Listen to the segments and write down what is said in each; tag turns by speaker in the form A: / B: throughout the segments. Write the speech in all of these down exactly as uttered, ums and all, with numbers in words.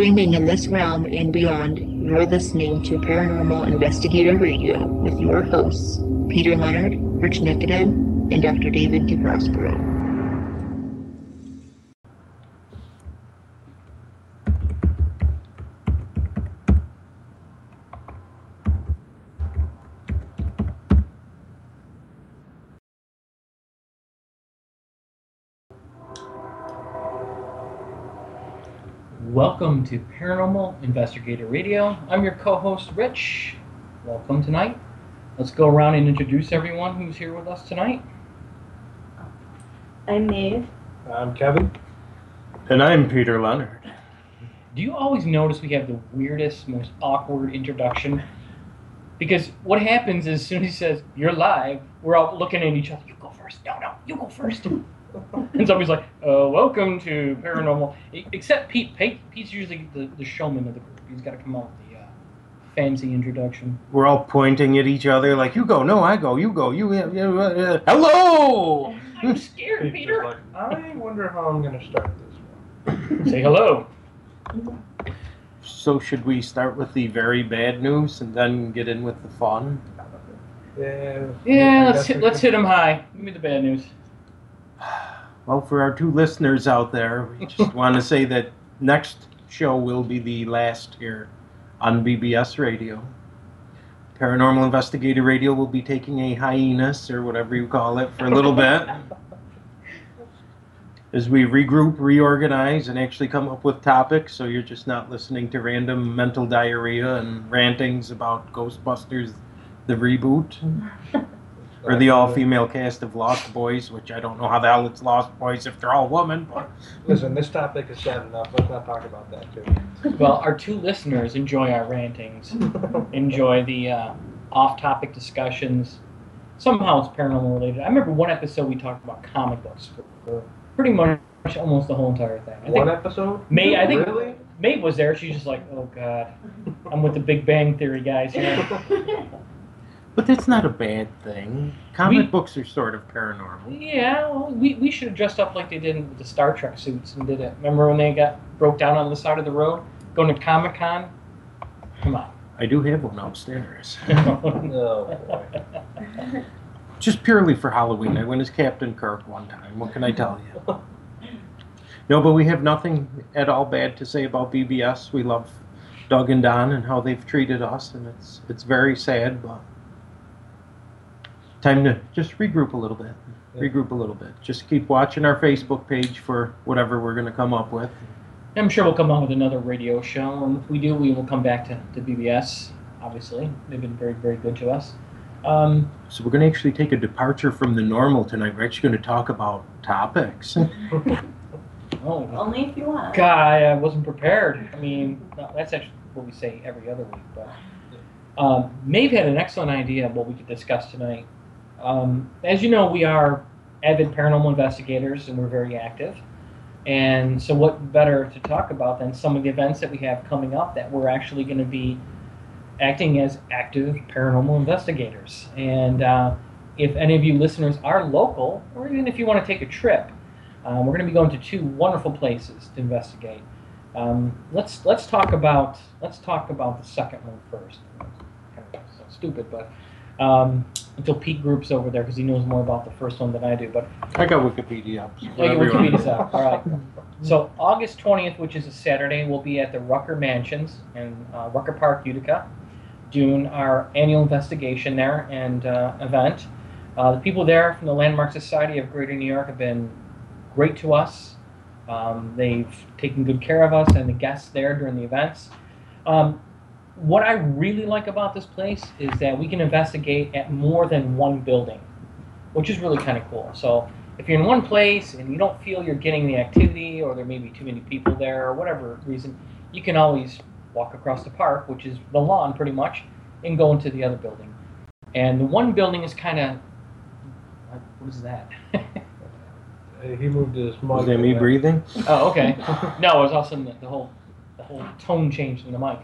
A: Streaming in this realm and beyond, you're listening to Paranormal Investigator Radio with your hosts, Peter Leonard, Rich Nicodem, and Doctor David DeProspero.
B: Welcome to Paranormal Investigator Radio. I'm your co-host, Rich. Welcome tonight. Let's go around and introduce everyone who's here with us tonight.
C: I'm Maeve.
D: I'm Kevin.
E: And I'm Peter Leonard.
B: Do you always notice we have the weirdest, most awkward introduction? Because what happens is as soon as he says, you're live, we're all looking at each other. You go first. No, no, you go first. And somebody's like, uh, welcome to Paranormal. Except Pete. Pete Pete's usually the, the showman of the group. He's got to come out with the uh, fancy introduction.
E: We're all pointing at each other like, you go, no, I go, you go, you, uh, uh, uh, hello!
B: I'm scared,
D: Pete's
B: Peter.
D: Like, I wonder how I'm going to start this one.
B: Say hello.
E: So should we start with the very bad news and then get in with the fun?
D: Yeah,
B: Yeah,
D: I
B: let's
D: guess
B: hit,
D: we
B: let's
D: can-
B: hit him high. Give me the bad news.
E: Well, for our two listeners out there, we just want to say that next show will be the last here on B B S Radio. Paranormal Investigator Radio will be taking a hiatus, or whatever you call it, for a little bit. As we regroup, reorganize, and actually come up with topics, so you're just not listening to random mental diarrhea and rantings about Ghostbusters, the reboot. Or the all-female cast of Lost Boys, which I don't know how the hell it's Lost Boys if they're all women. But
D: Listen, this topic is sad enough. Let's not talk about that, too.
B: Well, our two listeners enjoy our rantings, enjoy the uh, off-topic discussions. Somehow it's paranormal related. I remember one episode we talked about comic books for, for pretty much almost the whole entire thing. I
D: One
B: think
D: episode?
B: May, I think
D: Really?
B: Maeve was there. She's just like, oh god, I'm with the Big Bang Theory guys here.
E: But that's not a bad thing. Comic
B: We-
E: books are sort of paranormal.
B: Yeah, well, we, we should have dressed up like they did with the Star Trek suits and did it. Remember when they got broke down on the side of the road going to Comic Con? Come on.
E: I do have one upstairs.
D: Oh, boy.
E: Just purely for Halloween. I went as Captain Kirk one time. What can I tell you? No, but we have nothing at all bad to say about B B S. We love Doug and Don and how they've treated us, and it's it's very sad, but time to just regroup a little bit.
D: Yeah.
E: Regroup a little bit. Just keep watching our Facebook page for whatever we're going to come up with.
B: I'm sure we'll come on with another radio show, and if we do, we will come back to, to B B S, obviously. They've been very, very good to us. Um,
E: So we're going to actually take a departure from the normal tonight. We're actually going to talk about topics.
B: oh,
C: Only if you want.
B: God, I uh, wasn't prepared. I mean, no, that's actually what we say every other week. But um, Maeve had an excellent idea of what we could discuss tonight. Um, as you know, we are avid paranormal investigators, and we're very active. And so what better to talk about than some of the events that we have coming up that we're actually going to be acting as active paranormal investigators. And uh, if any of you listeners are local, or even if you want to take a trip, um, we're going to be going to two wonderful places to investigate. Um, let's let's talk about let's talk about the second one first. Kind of so stupid, but um, until Pete Group's over there because he knows more about the first one than I do. But
E: I got Wikipedia up. so
B: yeah,
E: whatever you want.
B: Wikipedia's up. All right. So August twentieth, which is a Saturday, we'll be at the Rucker Mansions in uh, Rucker Park, Utica, doing our annual investigation there and uh, event. Uh, the people there from the Landmark Society of Greater New York have been great to us. Um, they've taken good care of us and the guests there during the events. Um, what I really like about this place is that we can investigate at more than one building, which is really kind of cool. So if you're in one place and you don't feel you're getting the activity or there may be too many people there or whatever reason, you can always walk across the park, which is the lawn pretty much, and go into the other building. And the one building is kind of, what is that?
D: He moved his mug.
E: Was that me breathing?
B: Oh, okay. No, it was also the, the whole the whole tone changed in the mic.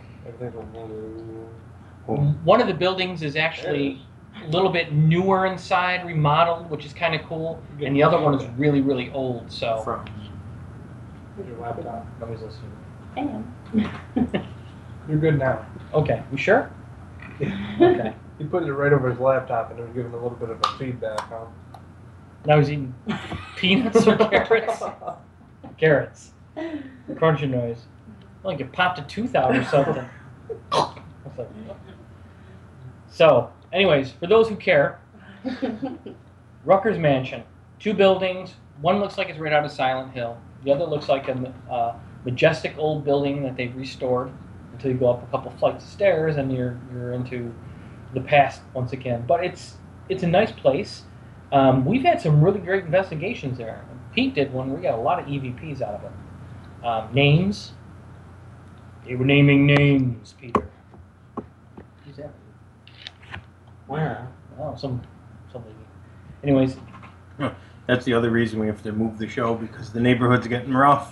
E: Oh.
B: One of the buildings is actually a little bit newer inside, remodeled, which is kind of cool. And the other one is really, really old. So
E: From.
D: Your laptop.
B: nobody's listening.
C: I am.
D: You're good now.
B: Okay, you sure? Okay.
D: He put it right over his laptop and it was giving a little bit of a feedback, huh?
B: Now he's eating peanuts or carrots? Carrots. Crunching noise. Like you popped a tooth out or something. It's like- So, anyways, for those who care, Rutgers Mansion. Two buildings. One looks like it's right out of Silent Hill. The other looks like a uh, majestic old building that they've restored until you go up a couple flights of stairs and you're you're into the past once again. But it's it's a nice place. Um, we've had some really great investigations there. Pete did one. We got a lot of E V Ps out of it. Um, names. They were naming names, Peter. Who's that?
D: Where?
B: Oh, some some lady. Anyways.
E: That's the other reason we have to move the show, because the neighborhood's getting rough.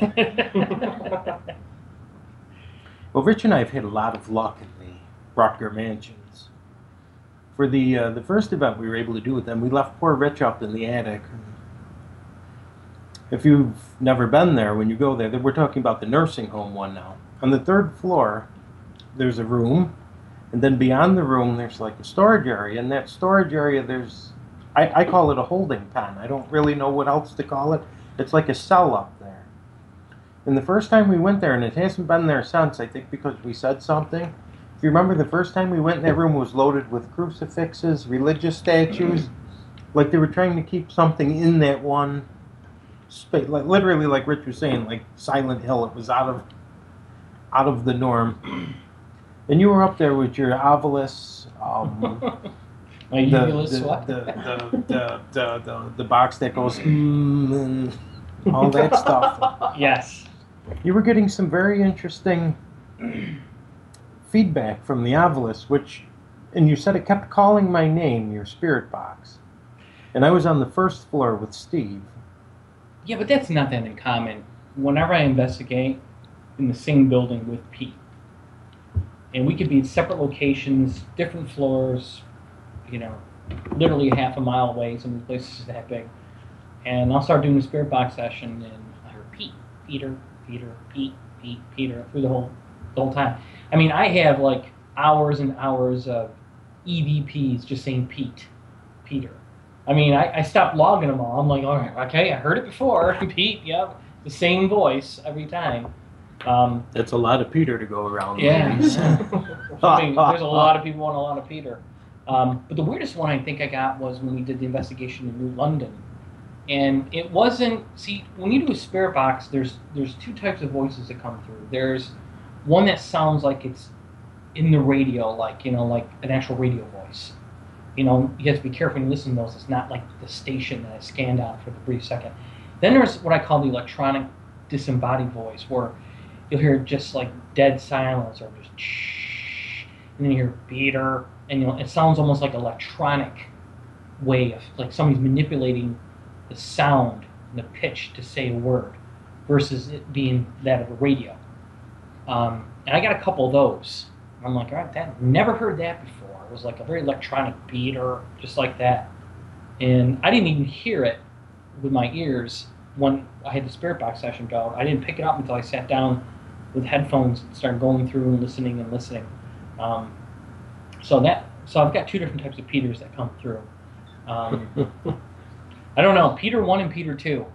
E: Well, Rich and I have had a lot of luck in the Rutger Mansions. For the uh, the first event we were able to do with them, we left poor Rich up in the attic. If you've never been there, when you go there, we're talking about the nursing home one now. On the third floor, there's a room, and then beyond the room, there's like a storage area. In that storage area, there's I, I call it a holding pen. I don't really know what else to call it. It's like a cell up there. And the first time we went there, and it hasn't been there since, I think because we said something. If you remember, the first time we went in that room was loaded with crucifixes, religious statues. Like they were trying to keep something in that one space. Like literally, like Rich was saying, like Silent Hill. It was out of out of the norm. And you were up there with your Ovilus. Um,
B: My
E: the,
B: uvulus
E: the,
B: what?
E: the, the, the, the, the, the box that goes mm, and all that stuff.
B: Yes.
E: You were getting some very interesting feedback from the Ovilus, which, and you said it kept calling my name, your spirit box. And I was on the first floor with Steve.
B: Yeah, but that's not that uncommon. Whenever I investigate in the same building with Pete, and we could be at separate locations, different floors, you know, literally half a mile away, some of the places is that big. And I'll start doing the spirit box session, and I hear Pete, Peter, Peter, Pete, Pete, Peter, through the whole, the whole time. I mean, I have like hours and hours of E V Ps just saying Pete, Peter. I mean, I, I stopped logging them all. I'm like, all right, okay, I heard it before. Pete, yep, the same voice every time. Um,
E: That's a lot of Peter to go around.
B: yeah.
E: ladies.
B: I mean, there's a lot of people and a lot of Peter. Um, but the weirdest one I think I got was when we did the investigation in New London. And it wasn't, see, when you do a spirit box, there's there's two types of voices that come through. There's one that sounds like it's in the radio, like, you know, like an actual radio voice. You know, you have to be careful when you listen to those. It's not like the station that I scanned out for the brief second. Then there's what I call the electronic disembodied voice, where you'll hear just like dead silence or just shh, and then you hear Peter, and you know, it sounds almost like electronic way of like somebody's manipulating the sound and the pitch to say a word versus it being that of a radio. Um, and I got a couple of those. I'm like, all right, that never heard that before. It was like a very electronic beater, just like that. And I didn't even hear it with my ears when I had the spirit box session go. I didn't pick it up until I sat down with headphones and started going through and listening and listening. Um, so that, so I've got two different types of Peters that come through. Um, I don't know, Peter one and Peter two.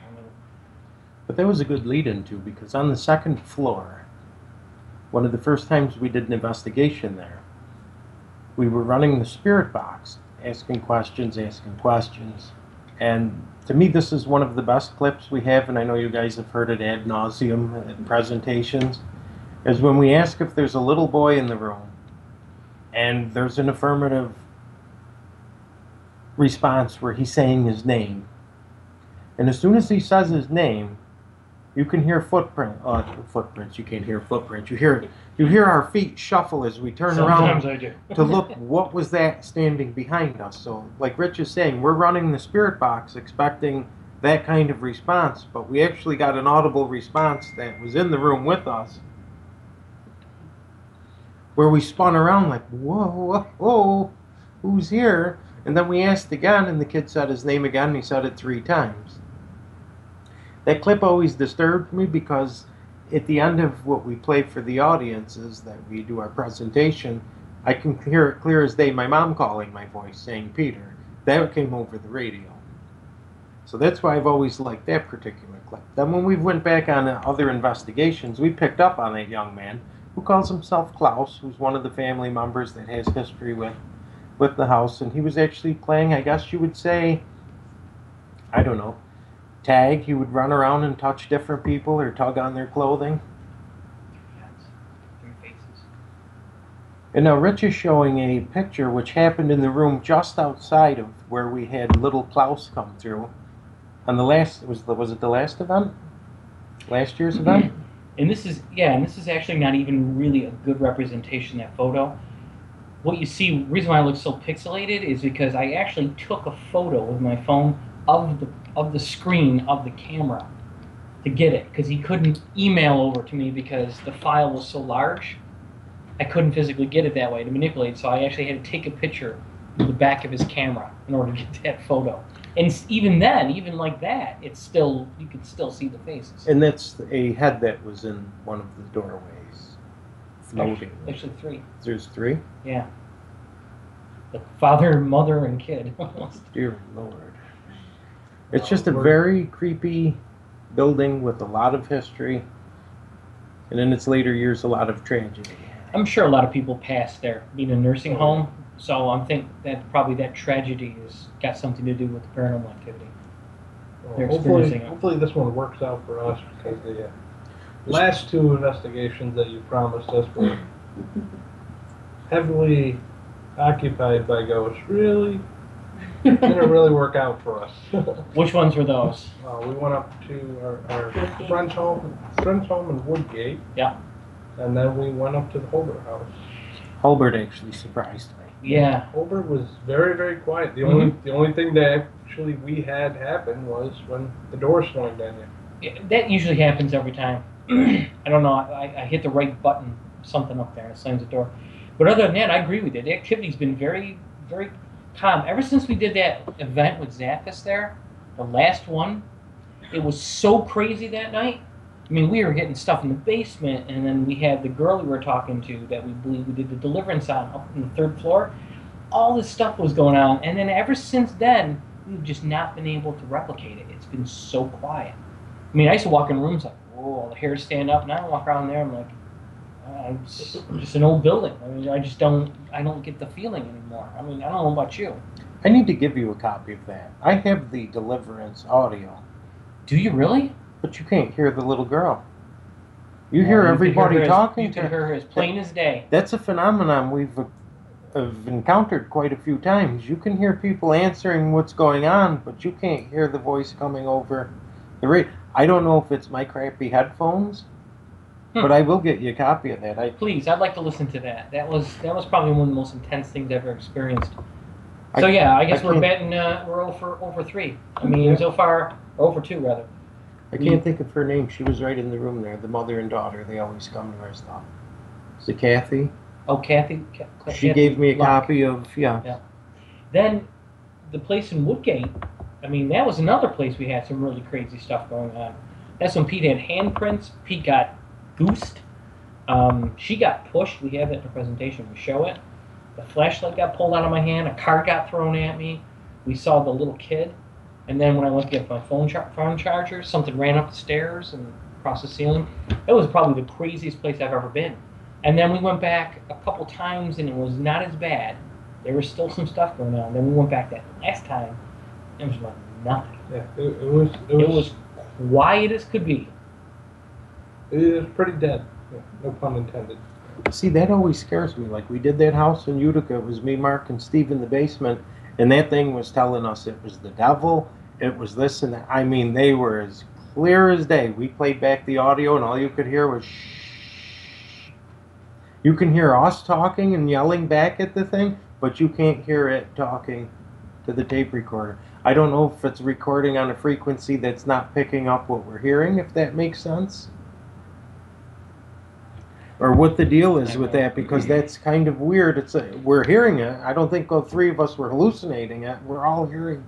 E: But that was a good lead-in too, because on the second floor, one of the first times we did an investigation there, we were running the spirit box, asking questions, asking questions. And to me, this is one of the best clips we have, and I know you guys have heard it ad nauseum in presentations, is when we ask if there's a little boy in the room, and there's an affirmative response where he's saying his name. And as soon as he says his name, you can hear footprint. Uh, footprints. You can't hear footprints. You hear you hear our feet shuffle as we turn
B: Sometimes
E: around
B: I do.
E: to look what was that standing behind us. So, like Rich is saying, we're running the spirit box expecting that kind of response, but we actually got an audible response that was in the room with us, where we spun around like, whoa, whoa, whoa, who's here? And then we asked again, and the kid said his name again, and he said it three times. That clip always disturbed me because at the end of what we play for the audiences that we do our presentation, I can hear it clear as day my mom calling my voice saying Peter. That came over the radio. So that's why I've always liked that particular clip. Then when we went back on uh, other investigations, we picked up on that young man who calls himself Klaus, who's one of the family members that has history with, with the house. And he was actually playing, I guess you would say, I don't know, tag. He would run around and touch different people or tug on their clothing.
B: Three faces.
E: And now Rich is showing a picture which happened in the room just outside of where we had little Klaus come through. On the last, was the, was it the last event? Last year's event?
B: And this is, yeah, and this is actually not even really a good representation of that photo. What you see, the reason why it looks so pixelated is because I actually took a photo with my phone of the of the screen of the camera to get it, because he couldn't email over to me because the file was so large. I couldn't physically get it that way to manipulate, so I actually had to take a picture of the back of his camera in order to get that photo. And s- even then, even like that, it's still, you could still see the faces.
E: And that's a head that was in one of the doorways,
B: Actually,
E: floating.
B: actually three.
E: There's three?
B: Yeah. The father, mother, and kid. Almost.
E: Dear Lord. It's
D: Uh,
E: just a
D: we're-
E: very creepy building with a lot of history, and in its later years, a lot of tragedy.
B: I'm sure a lot of people pass there, being a nursing home. So I'm think that probably that tragedy has got something to do with the paranormal activity.
D: Well,
B: They're
D: hopefully,
B: experiencing it.
D: hopefully this one works out for us, because the uh, last two investigations that you promised us were heavily occupied by ghosts. Really didn't really work out for us.
B: Which ones were those?
D: Uh, we went up to our, our friend's home, friend's home in Woodgate.
B: Yeah.
D: And then we went up to the Holbert house.
E: Holbert actually surprised me.
B: Yeah.
D: Holbert was very, very quiet. The only the only thing that actually we had happen was when the door swung on you.
B: Yeah, that usually happens every time. I don't know. I, I hit the right button, something up there, and it slams the door. But other than that, I agree with you. The activity's been very, very calm. Ever since we did that event with Zappis there, the last one, it was so crazy that night. I mean, we were getting stuff in the basement, and then we had the girl we were talking to that we believe we did the deliverance on up on the third floor. All this stuff was going on, and then ever since then, we've just not been able to replicate it. It's been so quiet. I mean, I used to walk in rooms like, whoa, the hair stand up, and I walk around there, I'm like, uh, it's just an old building. I mean, I just don't, I don't get the feeling anymore. I mean, I don't know about you.
E: I need to give you a copy of that. I have the Deliverance audio,
B: Do you really?
E: but you can't hear the little girl. You hear
B: Uh, could
E: everybody
B: her as-
E: talking
B: You
E: to
B: can hear her as plain as day.
E: That's a phenomenon we've uh, have encountered quite a few times. You can hear people answering what's going on, but you can't hear the voice coming over the radio. I don't know if it's my crappy headphones,
B: Hmm.
E: but I will get you a copy of that. I
B: Please, I'd like to listen to that. That was that was probably one of the most intense things I've ever experienced.
E: I-
B: So yeah, I guess
E: I
B: we're
E: can't-
B: betting uh, we're over over three. I mean, so far over two rather.
E: I can't think of her name. She was right in the room there. The mother and daughter. They always come to our stuff. Is it Kathy?
B: Oh, Kathy. Ca-
E: She
B: Kathy
E: gave me a
B: Luck.
E: copy of yeah.
B: Then the place in Woodgate. I mean, that was another place we had some really crazy stuff going on. That's when Pete had handprints. Pete got goosed. Um, she got pushed. We have it in the presentation. We show it. The flashlight got pulled out of my hand. A card got thrown at me. We saw the little kid. And then when I went to get my phone, char- phone charger, something ran up the stairs and across the ceiling. It was probably the craziest place I've ever been. And then we went back a couple times, and it was not as bad. There was still some stuff going on. Then we went back that last time, and it was like nothing.
D: Yeah, it, it was it
B: It
D: was
B: was quiet as could be.
D: it was pretty dead. Yeah, no pun intended.
E: See, that always scares me. Like we did that house in Utica. It was me, Mark, and Steve in the basement, and that thing was telling us it was the devil. It was this and that. I mean, they were as clear as day. We played back the audio, and all you could hear was shh. You can hear us talking and yelling back at the thing, but you can't hear it talking to the tape recorder. I don't know if it's recording on a frequency that's not picking up what we're hearing, if that makes sense. Or what the deal is with that, because that's kind of weird. It's a, we're hearing it. I don't think all three of us were hallucinating it. We're all hearing.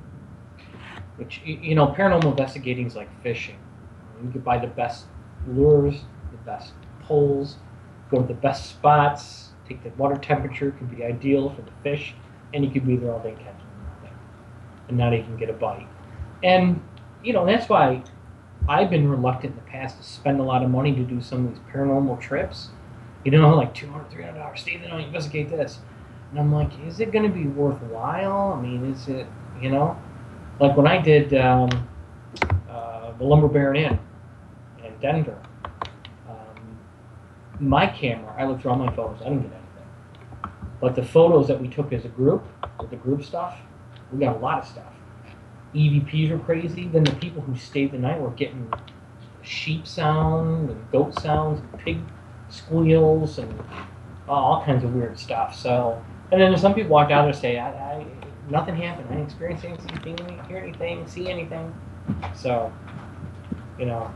B: Which, y- you know, paranormal investigating is like fishing. You can buy the best lures, the best poles, go to the best spots, take the water temperature, could be ideal for the fish, and you could be there all day catching nothing, and not even get a bite. And, you know, that's why I've been reluctant in the past to spend a lot of money to do some of these paranormal trips. You know, like two hundred dollars, three hundred dollars, stay the night, investigate this. And I'm like, is it going to be worthwhile? I mean, is it, you know? Like when I did um, uh, the Lumber Baron Inn in Denver, um, my camera, I looked through all my photos, I didn't get anything. But the photos that we took as a group, with the group stuff, we got a lot of stuff. E V Ps were crazy. Then the people who stayed the night were getting sheep sound and goat sounds and pig squeals and uh, all kinds of weird stuff. So, and then some people walk out there and say, I, I, nothing happened. I didn't experience anything, hear anything, see anything. So, you know,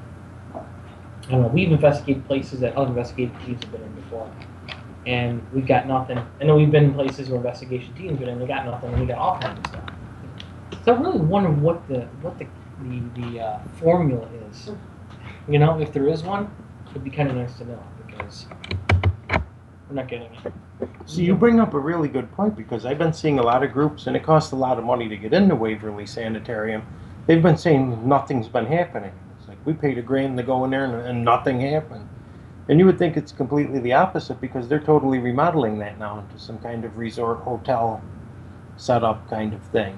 B: I don't know. We've investigated places that other investigative teams have been in before, and we've got nothing. And then we've been in places where investigation teams have been in, they got nothing, and we got all kinds of stuff. So I really wonder what the what the the, the uh, formula is. You know, if there is one, it'd be kind of nice to know because we're not getting it.
E: So you bring up a really good point because I've been seeing a lot of groups, and it costs a lot of money to get into Waverly Sanitarium. They've been saying nothing's been happening. It's like we paid a grand to go in there and, and nothing happened. And you would think it's completely the opposite because they're totally remodeling that now into some kind of resort hotel setup kind of thing.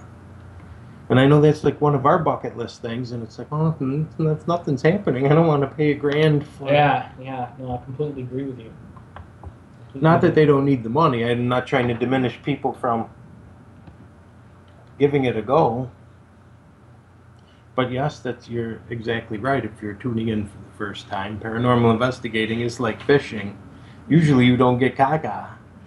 E: And I know that's like one of our bucket list things, and it's like, oh, that's nothing's happening. I don't want to pay a grand for.
B: Yeah, yeah, no, I completely agree with you. Completely
E: Not that they don't need the money. I'm not trying to diminish people from giving it a go. But yes, that's you're exactly right. If you're tuning in for the first time, paranormal investigating is like fishing. Usually, you don't get caca.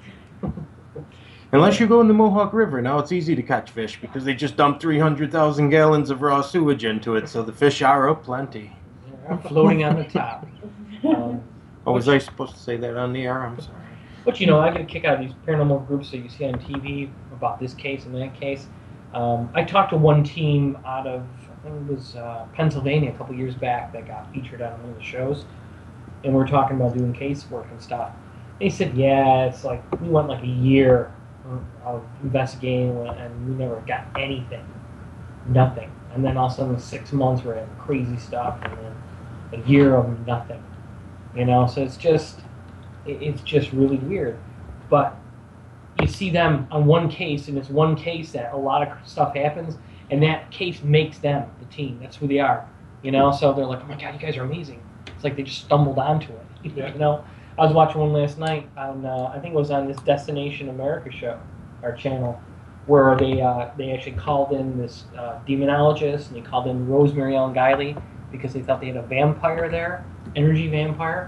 E: Unless you go in the Mohawk River. Now it's easy to catch fish because they just dump three hundred thousand gallons of raw sewage into it, so the fish are up plenty.
B: Yeah, floating on the top. Um,
E: Oh, was I supposed to say that on the air? I'm sorry.
B: But you know, I get a kick out of these paranormal groups that you see on T V about this case and that case. Um, I talked to one team out of, I think it was uh, Pennsylvania a couple years back that got featured on one of the shows, and we were talking about doing casework and stuff. They said, yeah, it's like we went like a year of investigating and we never got anything, nothing. And then all of a sudden, six months we're having crazy stuff, and then a year of nothing. You know, so it's just, it's just really weird. But you see them on one case, and it's one case that a lot of stuff happens, and that case makes them the team. That's who they are. You know, so they're like, oh my God, you guys are amazing. It's like they just stumbled onto it.
D: Yeah.
B: You know, I was watching one last night on, uh, I think it was on this Destination America show, our channel, where they uh, they actually called in this uh, demonologist, and they called in Rosemary Ellen Guiley because they thought they had a vampire there, energy vampire.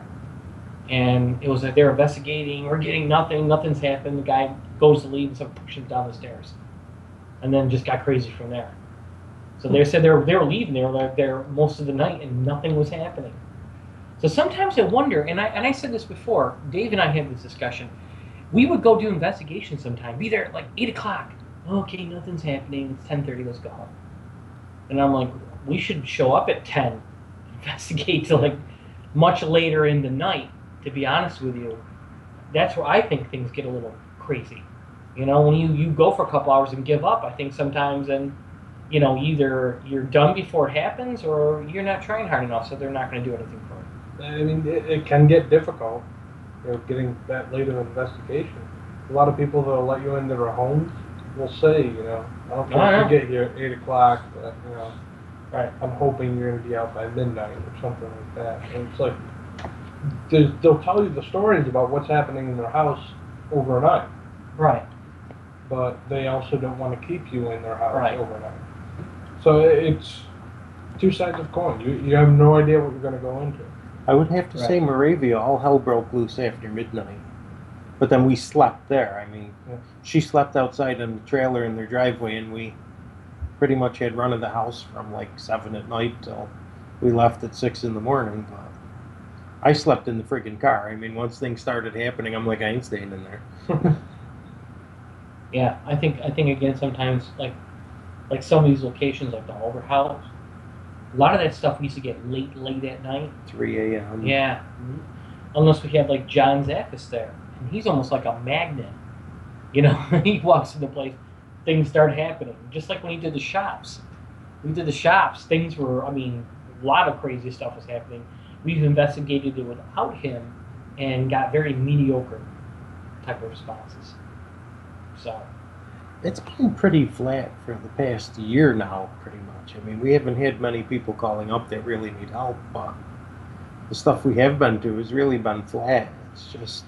B: And it was like they were investigating, we're getting nothing, nothing's happened. The guy goes to leave and starts pushing down the stairs. And then just got crazy from there. So they said they were, they were leaving, they were there most of the night and nothing was happening. So sometimes I wonder, and I and I said this before, Dave and I had this discussion, we would go do investigations sometime, be there at like eight o'clock. Okay, nothing's happening, it's ten thirty, let's go home. And I'm like, we should show up at ten, investigate till like much later in the night, to be honest with you. That's where I think things get a little crazy. You know, when you, you go for a couple hours and give up, I think sometimes then, you know, either you're done before it happens or you're not trying hard enough, so they're not going to do anything for you.
D: I mean, it, it can get difficult, you know, getting that late of an investigation. A lot of people that'll let you into their homes will say, you know, I don't care
B: Oh,
D: if you get here at eight o'clock, but, you know,
B: Right.
D: I'm hoping you're going to be out by midnight or something like that. And it's like, there's- they'll tell you the stories about what's happening in their house overnight,
B: Right.
D: but they also don't want to keep you in their house
B: Right.
D: overnight. So it's two sides of a coin. You, you have no idea what you're going to go into.
E: I would have to
B: Right.
E: say Moravia, all hell broke loose after midnight. But then we slept there. I mean,
D: Yeah.
E: she slept outside in the trailer in their driveway, and we pretty much had run of the house from like seven at night till we left at six in the morning. But I slept in the freaking car. I mean, once things started happening, I'm like, I ain't staying in there.
B: Yeah, I think I think again sometimes like like some of these locations like the Albert House, A lot of that stuff we used to get late, late at night.
E: three a m
B: Yeah. Unless we had like John Zaffis there. And he's almost like a magnet. You know, he walks into place, things start happening. Just like when he did the shops. We did the shops, things were, I mean, a lot of crazy stuff was happening. We've investigated it without him and got very mediocre type of responses. So.
E: It's been pretty flat for the past year now, pretty much. I mean, we haven't had many people calling up that really need help, but the stuff we have been to has really been flat. It's just,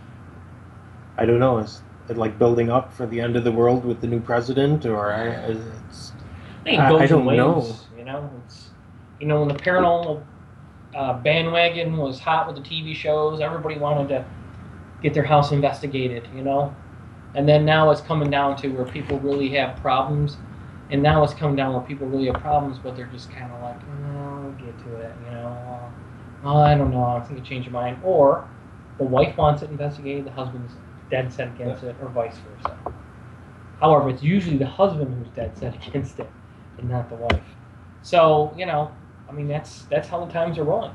E: I don't know, is it like building up for the end of the world with the new president, or I, it's,
B: I think it goes
E: I, I don't
B: in waves,
E: know.
B: You know, it's, you know, when the paranormal uh, bandwagon was hot with the T V shows, everybody wanted to get their house investigated, you know? And then now it's coming down to where people really have problems. And now it's coming down where people really have problems, but they're just kind of like, oh, we'll get to it, you know? Oh, I don't know, I think you change your mind. Or the wife wants it investigated, the husband's dead set against it, or vice versa. However, it's usually the husband who's dead set against it, and not the wife. So, you know, I mean, that's that's how the times are rolling.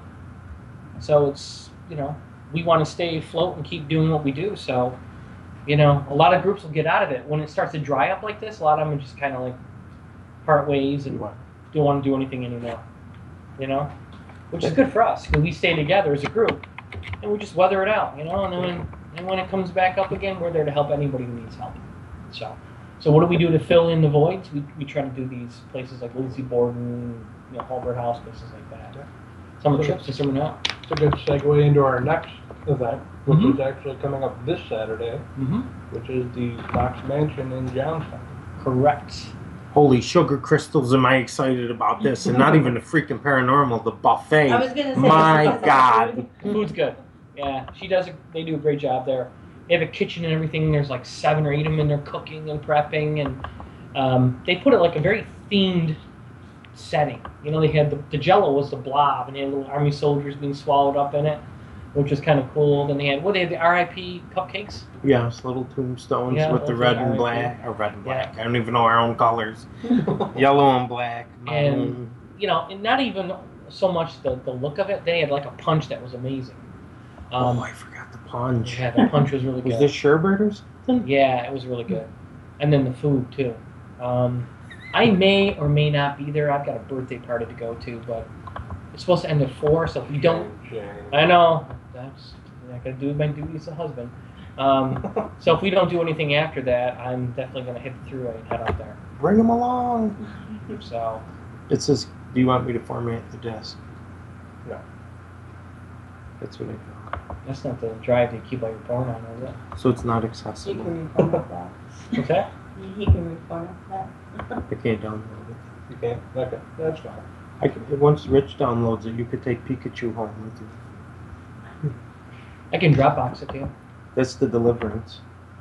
B: So it's, you know, we want to stay afloat and keep doing what we do. So, you know, a lot of groups will get out of it. When it starts to dry up like this, a lot of them are just kind of like part ways and don't want to do anything anymore. You know? Which is good for us, because we stay together as a group, and we just weather it out, you know? And then when, and when it comes back up again, we're there to help anybody who needs help. So, so what do we do to fill in the voids? We, we try to do these places like Lindsay Borden, you know, Halbert House, places like that. Summer trips to Summer Now.
D: It's a good segue into our next event, which
B: Mhm.
D: is actually coming up this Saturday,
B: Mm-hmm.
D: which is the Knox Mansion in Johnstown.
B: Correct.
E: Holy sugar crystals, am I excited about this? And not even the freaking paranormal, the buffet.
C: I was gonna say.
E: My God.
B: Food's good. Yeah, she does. A, they do a great job there. They have a kitchen and everything. There's like seven or eight of them in there cooking and prepping, and um, they put it like a very themed setting. You know, they had the, the Jello was the blob, and they had little army soldiers being swallowed up in it, which was kind of cool. Then they had what they had the R I P cupcakes.
E: Yes, little tombstones
B: Yeah,
E: with the
B: those
E: red
B: are
E: and
B: R I P.
E: black, or red and black.
B: Yeah.
E: I don't even know our own colors. Yellow and black.
B: And
E: maroon.
B: you know, and not even so much the, the look of it. They had like a punch that was amazing. Um,
E: oh, I forgot the punch.
B: yeah, the punch was really good.
E: Was this sherbet or something?
B: Yeah, it was really good. And then the food, too. Um, I may or may not be there. I've got a birthday party to go to, but it's supposed to end at four, so if you don't...
D: Shame.
B: I know. That's I got to do my duty as a husband. Um, so if we don't do anything after that, I'm definitely going to hit the thruway and head out there.
E: Bring them along.
B: So,
E: It says, do you want me to format the desk?
D: No.
E: That's what I thought.
B: that's not the drive you keep all your porn on, is it?
E: So it's not
C: He
E: accessible.
C: can reformat that.
B: What's that?
C: He can reformat that.
E: I can't download it.
D: You can't? Okay, that's fine.
E: I can, once Rich downloads it, you could take Pikachu home with you.
B: I can Dropbox it to you.
E: That's the Deliverance.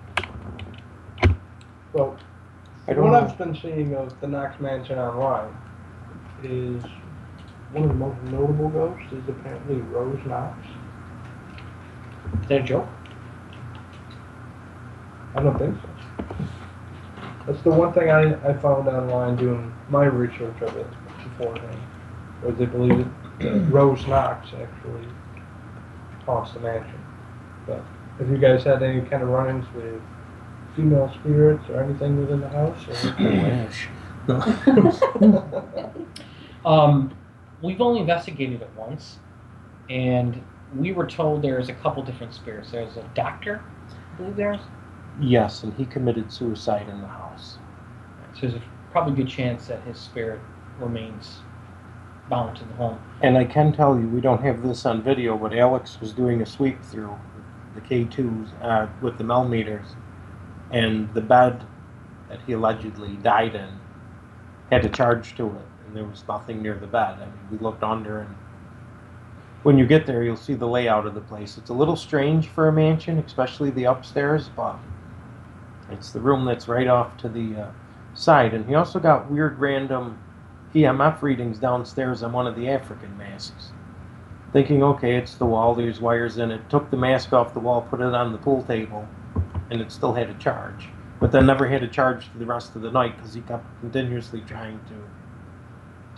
D: Well,
E: I don't
D: what
E: know.
D: I've been seeing of the Knox Mansion online is one of the most notable ghosts is apparently Rose Knox.
B: Is that a joke?
D: I don't think so. That's the one thing I, I found online doing my research of it beforehand, was they believe that Rose Knox actually haunts the mansion. But have you guys had any kind of run-ins with female spirits or anything within the house?
E: I wish.
B: Um, we've only investigated it once, and we were told there's a couple different spirits. There's a doctor, I believe there's.
E: Yes, and he committed suicide in the house.
B: So there's a probably good chance that his spirit remains bound to the home.
E: And I can tell you, we don't have this on video, but Alex was doing a sweep through the K twos uh, with the millimeters, and the bed that he allegedly died in had a charge to it, and there was nothing near the bed. I mean, we looked under, and when you get there, you'll see the layout of the place. It's a little strange for a mansion, especially the upstairs, but it's the room that's right off to the uh, side. And he also got weird random E M F readings downstairs on one of the African masks. Thinking, okay, it's the wall, there's wires in it. Took the mask off the wall, put it on the pool table, and it still had a charge. But then never had a charge for the rest of the night because he kept continuously trying to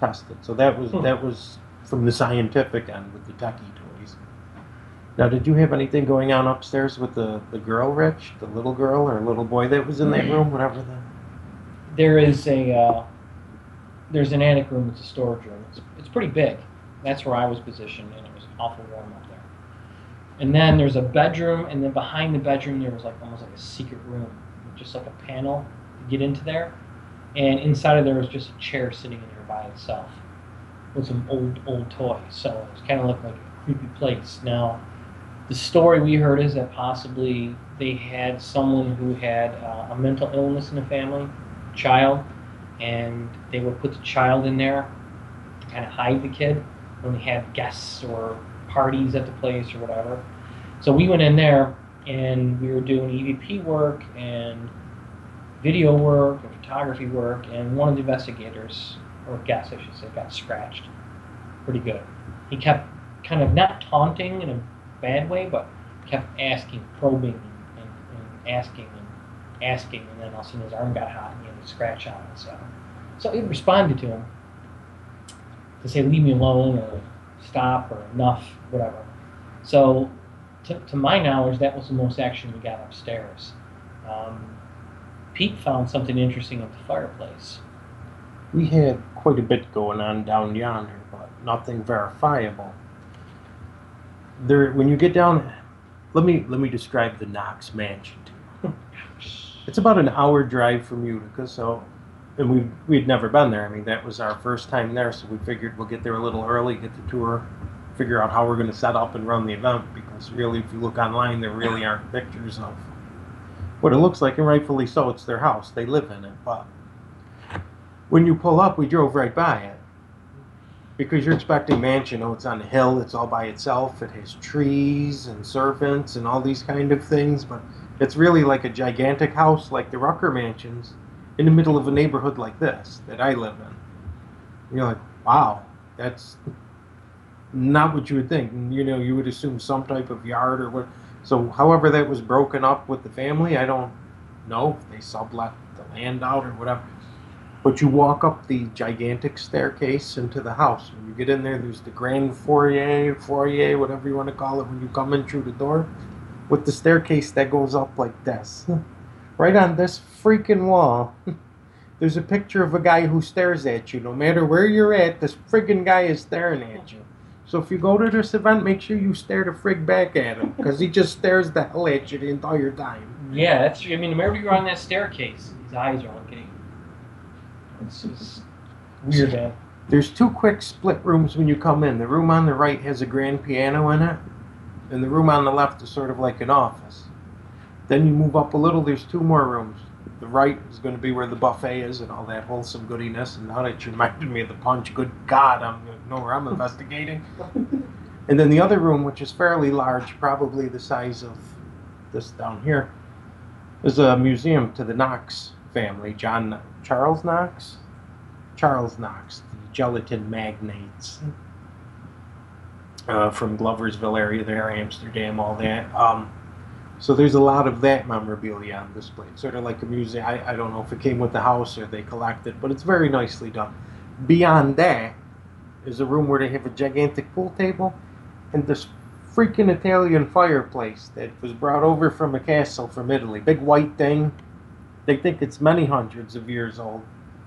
E: tested. So that was
B: Hmm.
E: that was from the scientific end with the techie toys. Now, did you have anything going on upstairs with the, the girl, Rich? The little girl or little boy that was in that room, whatever the...
B: There is a uh, there's an attic room. It's a storage room. It's, it's pretty big. That's where I was positioned, and it was awful warm up there. And then there's a bedroom, and then behind the bedroom there was like almost like a secret room, just like a panel to get into there. And inside of there was just a chair sitting in there by itself with some old old toys. So it was kind of looked like a creepy place. Now, the story we heard is that possibly they had someone who had uh, a mental illness in the family, child, and they would put the child in there to kind of hide the kid when they had guests or parties at the place or whatever. So we went in there and we were doing E V P work and video work and photography work, and one of the investigators, or guests I should say, got scratched pretty good. He kept kind of not taunting in a bad way, but kept asking, probing, and, and, and asking and asking, and then all of a sudden his arm got hot and he had a scratch on it. So, so he responded to him to say, leave me alone, or stop, or enough, whatever. So, to, to my knowledge, that was the most action we got upstairs. Um, Pete found something interesting at the fireplace.
E: We had quite a bit going on down yonder, but nothing verifiable. There, when you get down, let me let me describe the Knox Mansion to you. It's about an hour drive from Utica, so, and we we'd never been there. I mean, that was our first time there, so we figured we'll get there a little early, get the tour, figure out how we're going to set up and run the event. Because really, if you look online, there really aren't pictures of what it looks like, and rightfully so. It's their house; they live in it. But when you pull up, we drove right by it. Because you're expecting mansion, oh, it's on a hill, it's all by itself, it has trees and servants and all these kind of things, but it's really like a gigantic house like the Rucker Mansions in the middle of a neighborhood like this that I live in. And you're like, wow, that's not what you would think. And, you know, you would assume some type of yard or what. So however that was broken up with the family, I don't know if they sublet the land out or whatever. But you walk up the gigantic staircase into the house. When you get in there, there's the grand foyer, foyer, whatever you want to call it, when you come in through the door, with the staircase that goes up like this. Right on this freaking wall, there's a picture of a guy who stares at you. No matter where you're at, this friggin' guy is staring at you. So if you go to this event, make sure you stare the frig back at him, because he just stares the hell at you the entire time.
B: Yeah, that's. I mean, whenever you're on that staircase, his eyes are looking. It's just weird, man.
E: There's two quick split rooms when you come in. The room on the right has a grand piano in it, and the room on the left is sort of like an office. Then you move up a little, there's two more rooms. The right is going to be where the buffet is and all that wholesome goodiness, and now that you reminded me of the punch, good God, I'm going to know where I'm investigating. And then the other room, which is fairly large, probably the size of this down here, is a museum to the Knox family. John Charles Knox? Charles Knox, the gelatin magnates uh, from Gloversville area there, Amsterdam, all that. Um, so there's a lot of that memorabilia on display. It's sort of like a museum. I, I don't know if it came with the house or they collected, but it's very nicely done. Beyond that is a room where they have a gigantic pool table and this freaking Italian fireplace that was brought over from a castle from Italy. Big white thing. They think it's many hundreds of years old.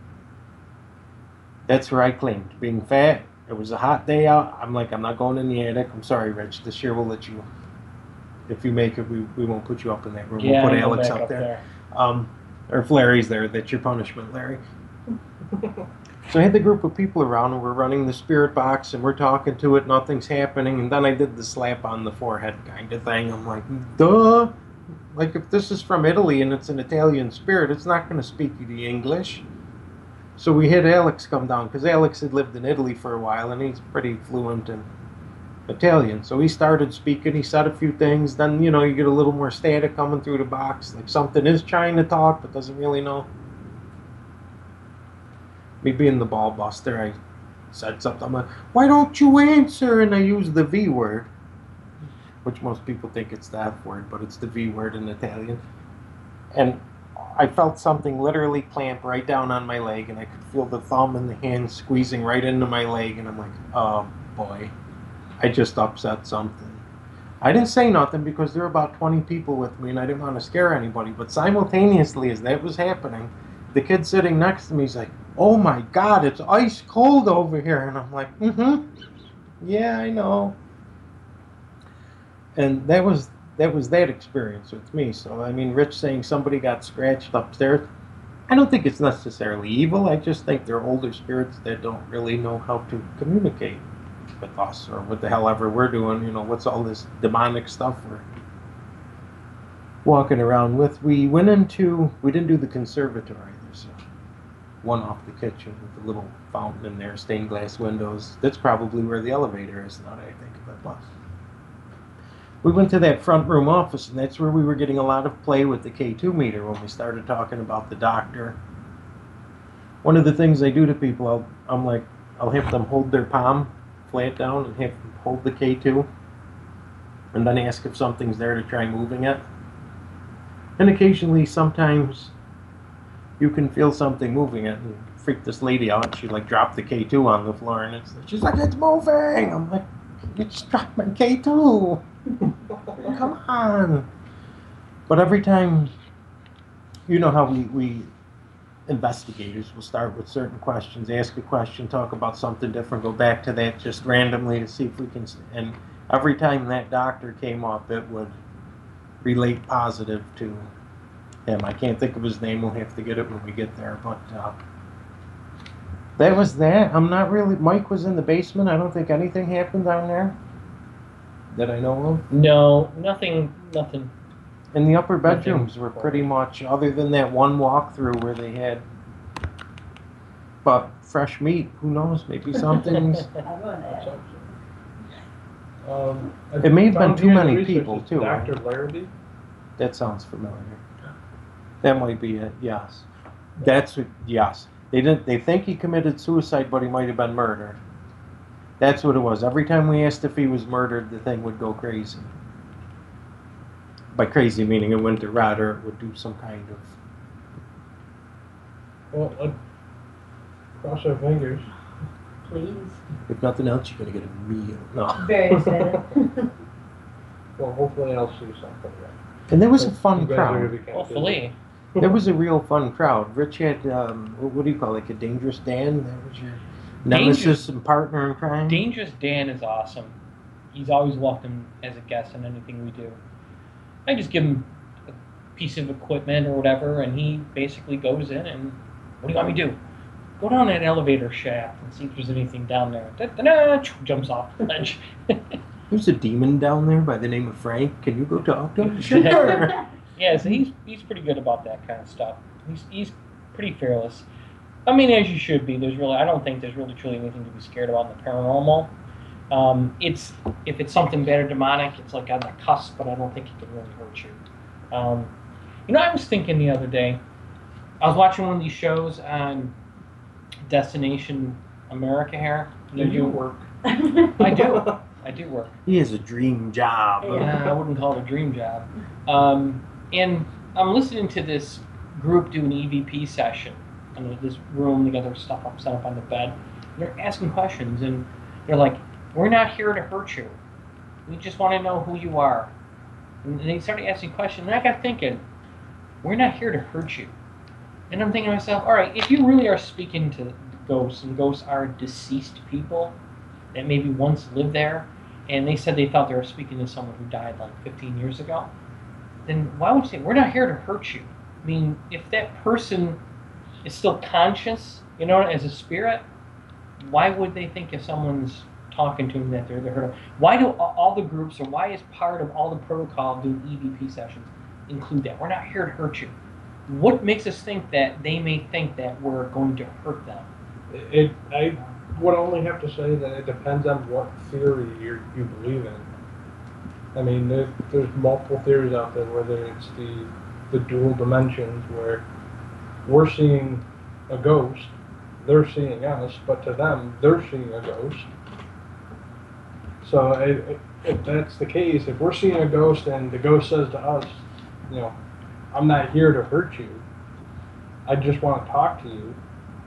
E: That's where I claimed. Being fat, it was a hot day out. I'm like, I'm not going in the attic. I'm sorry, Rich. This year we'll let you, if you make it, we, we won't put you up in that room.
B: Yeah,
E: we'll put
B: I'll go
E: Alex
B: back
E: up,
B: up
E: there.
B: there.
E: Um, or if Larry's there, that's your punishment, Larry. So I had the group of people around, and we're running the spirit box, and we're talking to it, nothing's happening, and then I did the slap on the forehead kind of thing. I'm like, duh! Like, if this is from Italy and it's an Italian spirit, it's not going to speak you the English. So we had Alex come down, because Alex had lived in Italy for a while, and he's pretty fluent in Italian. So he started speaking, he said a few things, then, you know, you get a little more static coming through the box, like something is trying to talk, but doesn't really know. Me being the ball buster, I said something, I'm like, why don't you answer? And I used the V word, which most people think it's the F word, but it's the V word in Italian. And I felt something literally clamp right down on my leg, and I could feel the thumb and the hand squeezing right into my leg, and I'm like, oh boy, I just upset something. I didn't say nothing because there were about twenty people with me, and I didn't want to scare anybody, but simultaneously as that was happening, the kid sitting next to me is like, oh my God, it's ice cold over here, and I'm like, mm-hmm, yeah, I know. And that was that was that experience with me. So I mean, Rich saying somebody got scratched upstairs, I don't think it's necessarily evil. I just think they're older spirits that don't really know how to communicate with us or what the hell ever we're doing. You know, what's all this demonic stuff we're walking around with. We went into, we didn't do the conservatory. There's a one off the kitchen with a little fountain in there, stained glass windows. That's probably where the elevator is now that I think of it. But we went to that front room office, and that's where we were getting a lot of play with the K two meter when we started talking about the doctor. One of the things I do to people, I'll, I'm like, I'll have them hold their palm flat down and have them hold the K two, and then ask if something's there to try moving it. And occasionally, sometimes, you can feel something moving it and freak this lady out. She like dropped the K two on the floor, and it's, she's like, it's moving! I'm like, you just dropped my K two! Come on! But every time, you know how we, we investigators will start with certain questions, ask a question, talk about something different, go back to that just randomly to see if we can, and every time that doctor came up, it would relate positive to him. I can't think of his name, we'll have to get it when we get there, but uh, that was that. I'm not really, Mike was in the basement, I don't think anything happened down there that I know of.
B: No, nothing, nothing.
E: And the upper bedrooms were pretty much, other than that one walkthrough where they had, but fresh meat, who knows, maybe something's,
C: I'm gonna add.
D: Um, I
E: It may have been
D: found
E: too
D: here in
E: many
D: the research
E: people,
D: it's
E: too,
D: Doctor
E: right?
D: Larrabee?
E: that sounds familiar. That might be it, yes. That's what, yes. They didn't, they think he committed suicide, but he might have been murdered. That's what it was. Every time we asked if he was murdered, the thing would go crazy. By crazy meaning it went to rot or it would do some kind of...
D: Well, let's cross our fingers.
C: Please.
E: If nothing else, you're going to get a meal. No.
C: Very excited.
D: Well, hopefully I'll see something.
E: And there was a
D: You
E: fun
D: guys are
E: crowd.
D: gonna be kinda
B: Hopefully.
E: There was a real fun crowd. Rich had, um, what, what do you call it, like a Dangerous Dan? That was your nemesis
B: Dangerous-
E: and partner in crime?
B: Dangerous Dan is awesome. He's always welcome as a guest on anything we do. I just give him a piece of equipment or whatever, and he basically goes in and, what do you want me to do? Go down that elevator shaft and see if there's anything down there. Da-da-da, jumps off the ledge.
E: There's a demon down there by the name of Frank. Can you go talk to him? Sure.
B: Yeah, so he's he's pretty good about that kind of stuff. He's he's pretty fearless. I mean, as you should be. There's really, I don't think there's really truly anything to be scared about in the paranormal. Um, it's if it's something bad or demonic, it's like on the cusp, but I don't think it can really hurt you. Um, you know, I was thinking the other day, I was watching one of these shows on Destination America here.
D: Do you work?
B: I do. I do work.
E: He has a dream job.
B: Yeah, I wouldn't call it a dream job. Um, and I'm listening to this group do an E V P session in this room. They got their stuff up, set up on the bed. And they're asking questions, and they're like, "We're not here to hurt you. We just want to know who you are." And they started asking questions, and I got thinking, "We're not here to hurt you." And I'm thinking to myself, all right, if you really are speaking to ghosts, and ghosts are deceased people that maybe once lived there, and they said they thought they were speaking to someone who died like fifteen years ago, then why would you say, we're not here to hurt you? I mean, if that person is still conscious, you know, as a spirit, why would they think if someone's talking to them that they're, they're hurt? Why do all the groups, or why is part of all the protocol of doing E V P sessions include that? We're not here to hurt you. What makes us think that they may think that we're going to hurt them?
D: It, I would only have to say that it depends on what theory you you believe in. I mean, there, there's multiple theories out there, whether it's the the dual dimensions, where we're seeing a ghost, they're seeing us, but to them, they're seeing a ghost. So if, if that's the case, if we're seeing a ghost and the ghost says to us, you know, I'm not here to hurt you, I just want to talk to you,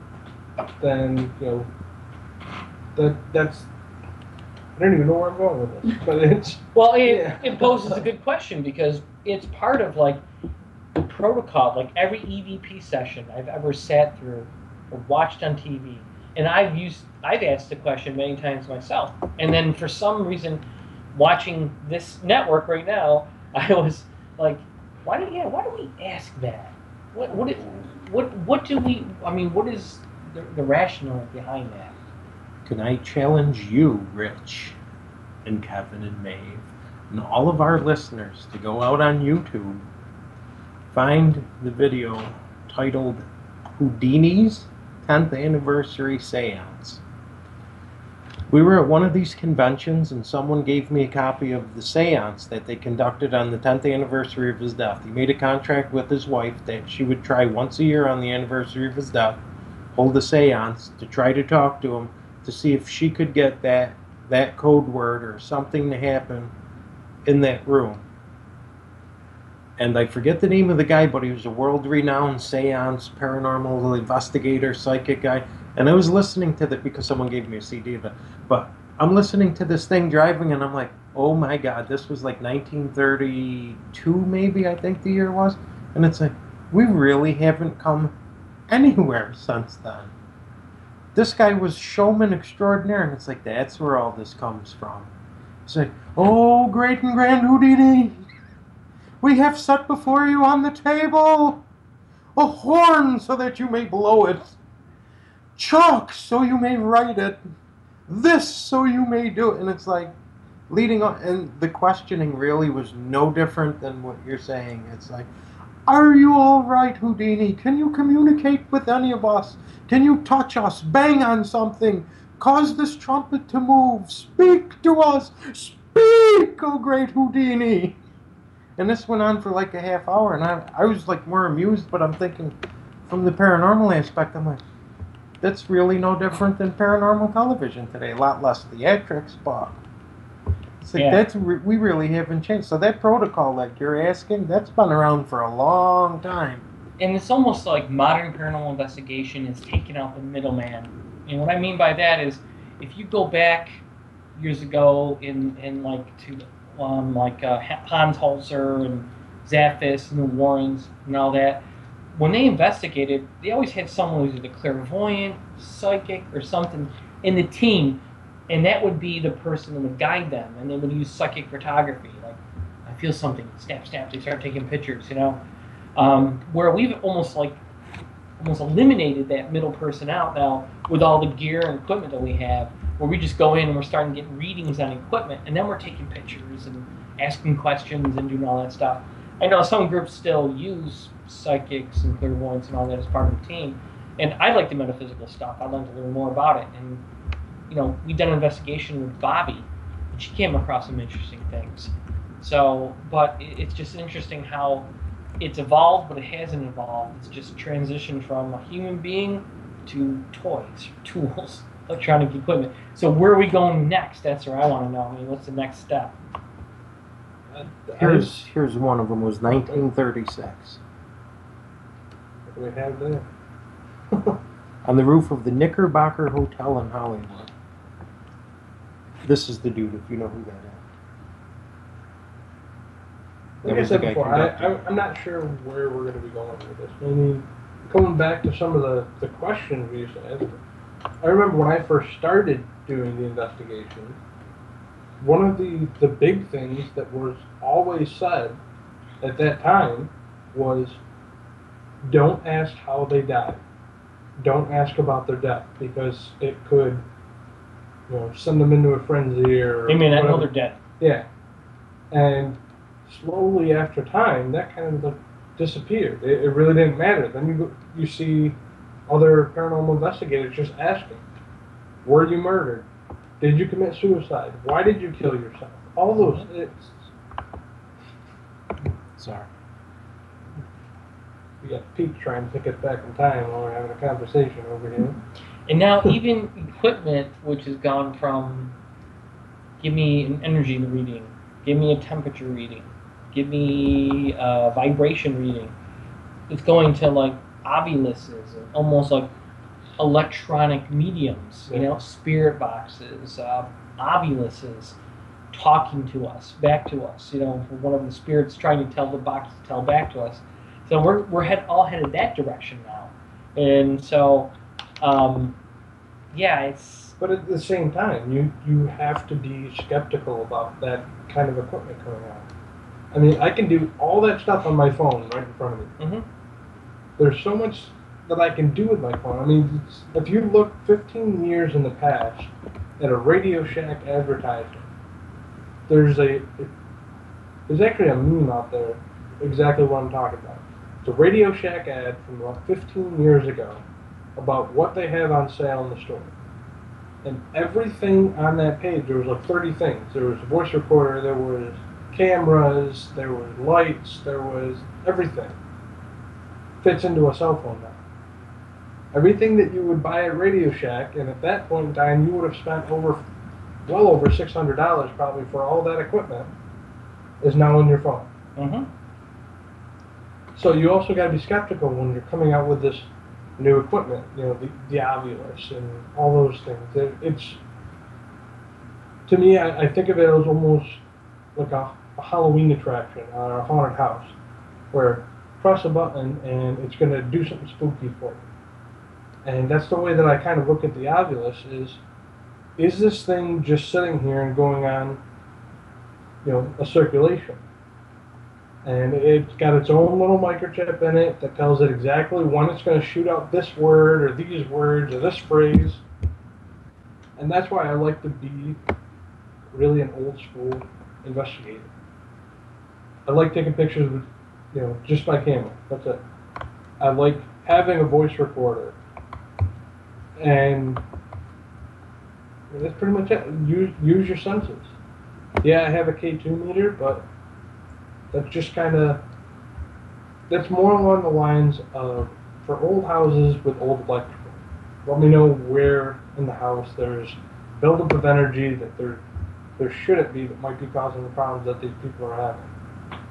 D: then, you know, that that's, I don't even know where I'm going with this, but it's,
B: Well, it,
D: Yeah.
B: it poses a good question because it's part of like the protocol. Like every E V P session I've ever sat through or watched on T V, and I've used, I've asked the question many times myself. And then for some reason, watching this network right now, I was like, why do yeah, why do we ask that? What what it, what what do we? I mean, what is the, the rationale behind that?
E: Can I challenge you, Rich, and Kevin and Maeve, and all of our listeners to go out on YouTube, find the video titled Houdini's tenth Anniversary Seance. We were at one of these conventions and someone gave me a copy of the seance that they conducted on the tenth anniversary of his death. He made a contract with his wife that she would try once a year on the anniversary of his death, hold a seance to try to talk to him to see if she could get that, that code word or something to happen in that room. And I forget the name of the guy, but he was a world-renowned seance, paranormal investigator, psychic guy. And I was listening to that because someone gave me a C D of it. But I'm listening to this thing driving, and I'm like, oh my God, this was like nineteen thirty-two, maybe, I think the year was. And it's like, we really haven't come anywhere since then. This guy was showman extraordinaire, and it's like, that's where all this comes from. It's like, oh, great and grand Houdini, we have set before you on the table a horn so that you may blow it, chalk so you may write it, this so you may do it. And it's like, leading on, and the questioning really was no different than what you're saying. It's like, are you all right, Houdini? Can you communicate with any of us? Can you touch us? Bang on something? Cause this trumpet to move? Speak to us! Speak, oh great Houdini! And this went on for like a half hour, and I, I was like more amused, but I'm thinking, from the paranormal aspect, I'm like, that's really no different than paranormal television today. A lot less theatrics, but it's like,
B: Yeah.
E: that's re- we really haven't changed. So that protocol, like you're asking, that's been around for a long time.
B: And it's almost like modern paranormal investigation is taking out the middleman. And what I mean by that is, if you go back years ago in, in like to um, like uh, Hans Holzer and Zaffis and the Warrens and all that, when they investigated, they always had someone who was either clairvoyant, psychic, or something in the team, and that would be the person that would guide them, and they would use psychic photography. Like, I feel something, snap, snap. They start taking pictures, you know. Um, where we've almost like almost eliminated that middle person out now with all the gear and equipment that we have, where we just go in and we're starting to get readings on equipment, and then we're taking pictures and asking questions and doing all that stuff. I know some groups still use psychics and clairvoyants and all that as part of the team, and I like the metaphysical stuff. I'd like to learn more about it. And you know, we did an investigation with Bobby, and she came across some interesting things. So, but it's just interesting how it's evolved, but it hasn't evolved. It's just transitioned from a human being to toys, tools, electronic equipment. So where are we going next? That's where I want to know. I mean, what's the next step?
E: Here's here's one of them, was nineteen thirty-six.
D: What do we have there?
E: On the roof of the Knickerbocker Hotel in Hollywood. This is the dude, if you know who that is. That
D: Like I
E: was the
D: said
E: guy
D: before, I,
E: conducting.
D: I, I'm not sure where we're going to be going with this. I mean, coming back to some of the, the questions we used to ask, I remember when I first started doing the investigation, one of the, the big things that was always said at that time was, don't ask how they died. Don't ask about their death, because it could, you know, send them into a frenzy or
B: They may not know
D: whatever.
B: they're dead.
D: Yeah. And slowly after time, that kind of like disappeared. It, it really didn't matter. Then you go, you see other paranormal investigators just asking, were you murdered? Did you commit suicide? Why did you kill yourself? All those. It's,
E: Sorry.
D: we got Pete trying to take us back in time while we're having a conversation over here.
B: And now even equipment, which has gone from give me an energy reading, give me a temperature reading, give me a vibration reading, it's going to like ovuluses, and almost like electronic mediums, you know, spirit boxes, uh, ovuluses talking to us, back to us, you know, one of the spirits trying to tell the box to tell back to us. So we're, we're head, all headed that direction now. And so, um, yeah, it's...
D: But at the same time, you, you have to be skeptical about that kind of equipment coming out. I mean, I can do all that stuff on my phone right in front of me.
B: Mm-hmm.
D: There's so much that I can do with my phone. I mean, it's, if you look fifteen years in the past at a Radio Shack advertisement, there's a it, there's actually a meme out there exactly what I'm talking about. It's a Radio Shack ad from about fifteen years ago about what they have on sale in the store. And everything on that page, there was like thirty things. There was a voice recorder, there was cameras, there was lights, there was everything. Fits into a cell phone now. Everything that you would buy at Radio Shack, and at that point in time, you would have spent over, well over six hundred dollars probably for all that equipment, is now on your phone.
B: Mm-hmm.
D: So you also got to be skeptical when you're coming out with this new equipment, you know, the, the Ovilus and all those things. It, it's, to me, I, I think of it as almost like a, a Halloween attraction or a haunted house, where press a button and it's going to do something spooky for you. And that's the way that I kind of look at the Ovilus is, is this thing just sitting here and going on, you know, a circulation? And it's got its own little microchip in it that tells it exactly when it's going to shoot out this word or these words or this phrase. And that's why I like to be really an old school investigator. I like taking pictures with, you know, just my camera. That's it. I like having a voice recorder. And that's pretty much it. Use, use your senses. Yeah, I have a K two meter, but that's just kind of, that's more along the lines of, for old houses with old electrical, let me know where in the house there's buildup of energy that there, there shouldn't be that might be causing the problems that these people are having.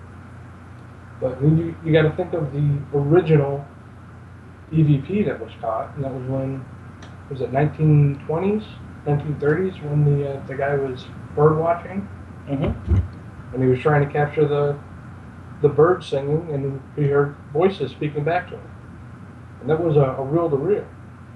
D: But you, you got to think of the original E V P that was caught, and that was when, was it nineteen twenties, nineteen thirties, when the uh, the guy was bird watching,
B: Mm-hmm.
D: and he was trying to capture the the bird singing, and he heard voices speaking back to him, and that was a, a reel to reel.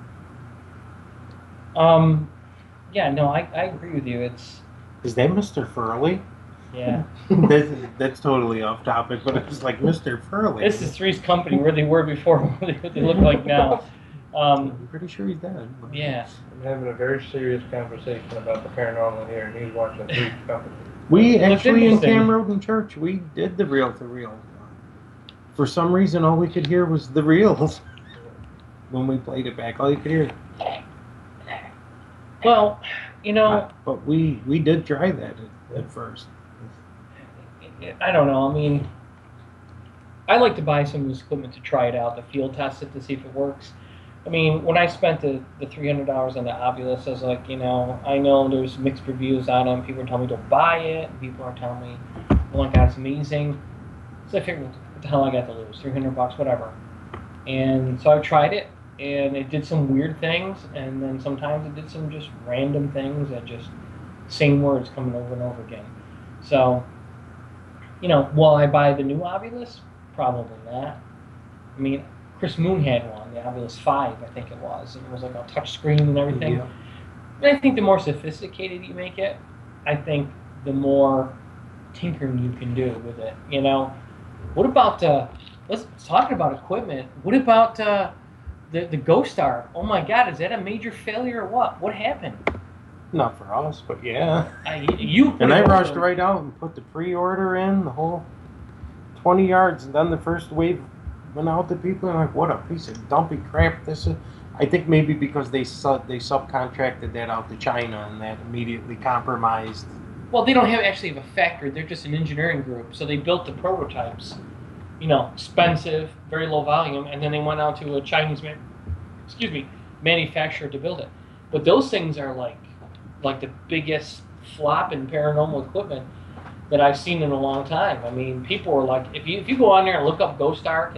B: Um, yeah, no, I, I agree with you. It's,
E: Is that Mister Furley?
B: yeah.
E: that's, that's totally off topic, but it's like Mister Furley.
B: This is Three's company, where they were before, what they look like now. Um,
E: I'm pretty sure he's dead.
B: yeah.
D: I'm having a very serious conversation about the paranormal here, and he's watching Three's Company.
E: We
B: It looks
E: actually in
B: interesting.
E: Cam Roden Church, we did the reel to reel. For some reason, all we could hear was the reels. When we played it back, all you could hear.
B: Well, you know,
E: But we we did try that at, at first.
B: I don't know. I mean, I like to buy some of this equipment to try it out, to field test it, to see if it works. I mean, when I spent the, the three hundred dollars on the Ovilus, I was like, you know, I know there's mixed reviews on them. People are telling me don't buy it. And people are telling me, oh my God, it's amazing. So I figured, what the hell I got to lose? three hundred bucks, whatever. And so I tried it, and it did some weird things, and then sometimes it did some just random things and just same words coming over and over again. So, you know, will I buy the new Ovilus? Probably not. I mean, Chris Moon had one, the Ovilus five, I think it was, and it was like a touch screen and everything.
E: Yeah.
B: And I think the more sophisticated you make it, I think the more tinkering you can do with it. You know, what about uh, let's talking about equipment. What about uh, the the Ghost Star? Oh my God, is that a major failure or what? What happened?
E: Not for us, but yeah.
B: I, you put
E: And
B: it
E: I
B: over-
E: rushed right out and put the pre-order in, the whole twenty yards, and then the first wave went out to people, and I'm like, what a piece of dumpy crap this is. I think maybe because they sub they subcontracted that out to China, and that immediately compromised.
B: Well, they don't have actually have a factory. They're just an engineering group. So they built the prototypes. You know, expensive, very low volume, and then they went out to a Chinese man, excuse me, manufacturer to build it. But those things are like like the biggest flop in paranormal equipment that I've seen in a long time. I mean, people are like, if you if you go on there and look up Ghost Ark and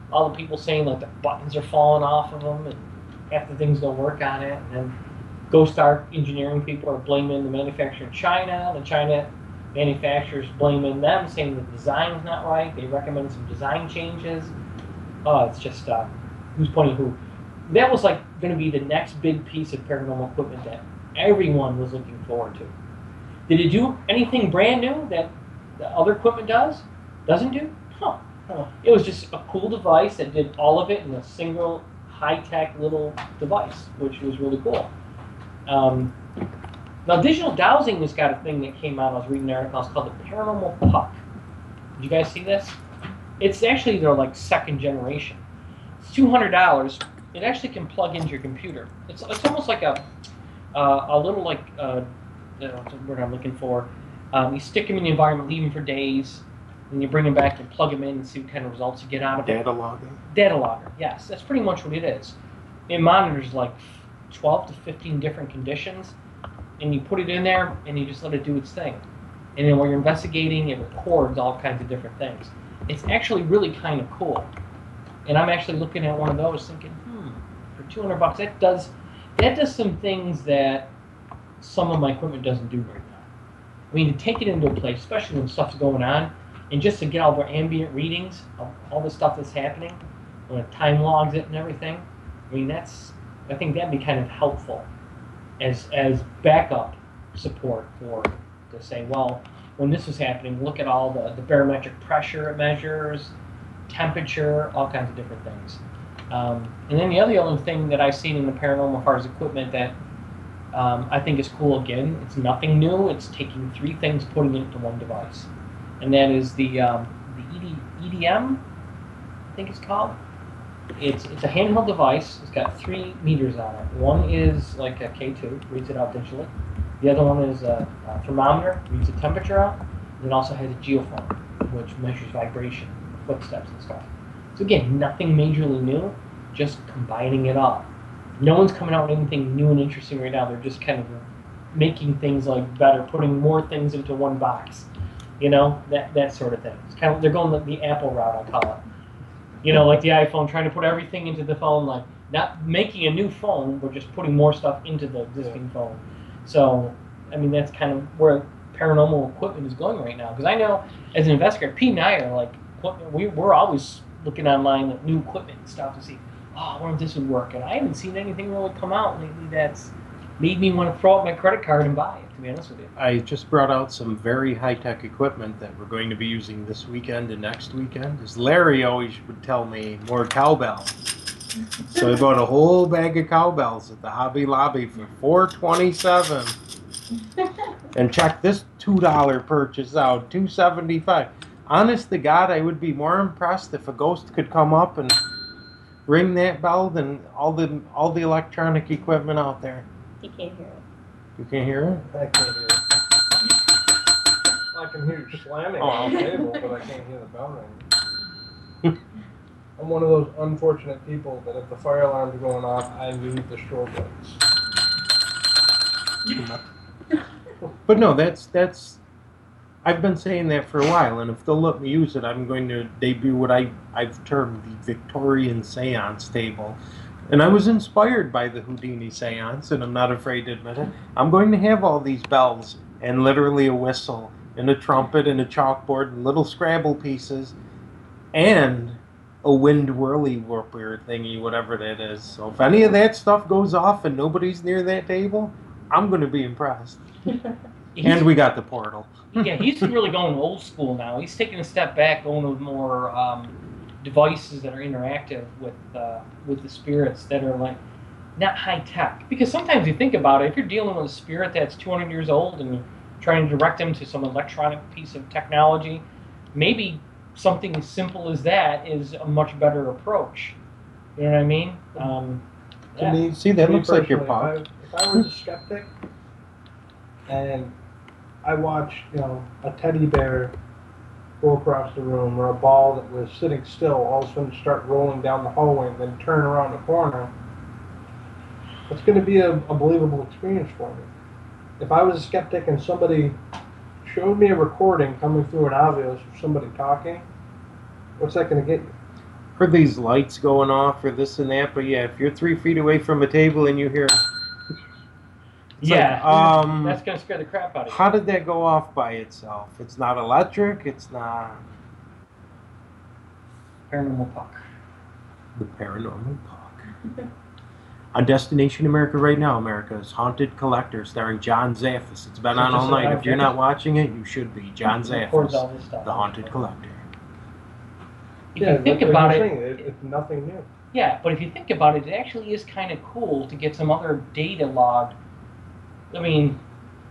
B: all the people saying like the buttons are falling off of them and half the things don't work on it. And then Ghost Arc engineering people are blaming the manufacturer in China. The China manufacturers blaming them, saying the design's not right. They recommend some design changes. Oh, it's just uh, who's pointing who. That was like going to be the next big piece of paranormal equipment that everyone was looking forward to. Did it do anything brand new that the other equipment does? Doesn't do? Huh.
C: Huh.
B: It was just a cool device that did all of it in a single high-tech little device, which was really cool. Um, now, Digital Dowsing has got a thing that came out. I was reading an article. It's called the Paranormal Puck. Did you guys see this? It's actually their like second generation. It's two hundred dollars. It actually can plug into your computer. It's it's almost like a uh, a little like uh, I don't know what's the word I'm looking for. Um, you stick them in the environment, leave them for days, and you bring them back and plug them in and see what kind of results you get out of it.
E: Data logging.
B: Data logger, yes, that's pretty much what it is. It monitors like twelve to fifteen different conditions, and you put it in there and you just let it do its thing. And then while you're investigating, it records all kinds of different things. It's actually really kind of cool. And I'm actually looking at one of those thinking, hmm, for two hundred bucks, that does that does some things that some of my equipment doesn't do right now. I mean, to take it into a place, especially when stuff's going on, and just to get all their ambient readings of all the stuff that's happening, when it time logs it and everything, I mean, that's, I think that'd be kind of helpful as as backup support for, to say, well, when this is happening, look at all the, the barometric pressure it measures, temperature, all kinds of different things. Um, and then the other, other thing that I've seen in the paranormal as far as equipment that um, I think is cool, again, it's nothing new, it's taking three things, putting it into one device. And that is the, um, the E D, E D M, I think it's called. It's, it's a handheld device, it's got three meters on it. One is like a K two, reads it out digitally. The other one is a, a thermometer, reads the temperature out. And it also has a geophone, which measures vibration, footsteps and stuff. So again, nothing majorly new, just combining it all. No one's coming out with anything new and interesting right now. They're just kind of making things like better, putting more things into one box. You know, that that sort of thing. It's kind of, they're going the, the Apple route, I call it. You know, like the iPhone, trying to put everything into the phone, like not making a new phone, but just putting more stuff into the existing yeah. phone. So, I mean, that's kind of where paranormal equipment is going right now. Because I know, as an investigator, Pete and I are like, we, we're always looking online at new equipment and stuff to see, oh, I wonder if this would work. And I haven't seen anything really come out lately that's made me want to throw out my credit card and buy it, to be honest with you.
E: I just brought out some very high-tech equipment that we're going to be using this weekend and next weekend. As Larry always would tell me, more cowbells. So I bought a whole bag of cowbells at the Hobby Lobby for four twenty-seven. And check this two dollar purchase out, two seventy-five. Honest to God, I would be more impressed if a ghost could come up and ring that bell than all the all the electronic equipment out there.
C: You can't hear it.
E: You can hear it?
D: I can't hear it. I can hear you slamming on the table, but I can't hear the bell ring. I'm one of those unfortunate people that if the fire alarms are going off, I leave the strobe lights.
E: But no, that's that's. I've been saying that for a while, and if they'll let me use it, I'm going to debut what I I've termed the Victorian Seance table. And I was inspired by the Houdini Seance, and I'm not afraid to admit it. I'm going to have all these bells, and literally a whistle, and a trumpet, and a chalkboard, and little Scrabble pieces, and a wind whirly whooper thingy, whatever that is. So if any of that stuff goes off and nobody's near that table, I'm going to be impressed. And we got the portal.
B: Yeah, he's really going old school now. He's taking a step back, going with more um, devices that are interactive with uh, with the spirits that are like not high tech. Because sometimes you think about it, if you're dealing with a spirit that's two hundred years old and you're trying to direct them to some electronic piece of technology, maybe something as simple as that is a much better approach. You know what I mean? Um,
D: To
B: yeah.
D: me,
E: See, that
D: to me
E: looks like your
D: personally,
E: pot.
D: If I, if I was a skeptic and I watched, you know, a teddy bear go across the room or a ball that was sitting still all of a sudden start rolling down the hallway and then turn around the corner, it's going to be a, a believable experience for me. If I was a skeptic and somebody showed me a recording coming through an Avios of somebody talking, what's that going to get you?
E: for these lights going off or this and that, but yeah, if you're three feet away from a table and you hear, it's
B: Yeah,
E: like, um,
B: that's gonna scare the crap out of you.
E: how did that go off by itself? It's not electric. It's not
B: Paranormal Puck.
E: the paranormal talk. On Destination America right now, America's Haunted Collector, starring John Zaffis. It's been
B: So
E: on
B: just
E: all
B: a
E: night.
B: live
E: If you're
B: record?
E: not watching it, you should be. John
B: Records all
E: Zaffis,
B: this stuff.
E: the Haunted Collector.
B: If
D: Yeah,
B: you think
D: like
B: about
D: you're
B: it,
D: saying, it, it's nothing new.
B: yeah, but if you think about it, it actually is kind of cool to get some other data logged. I mean,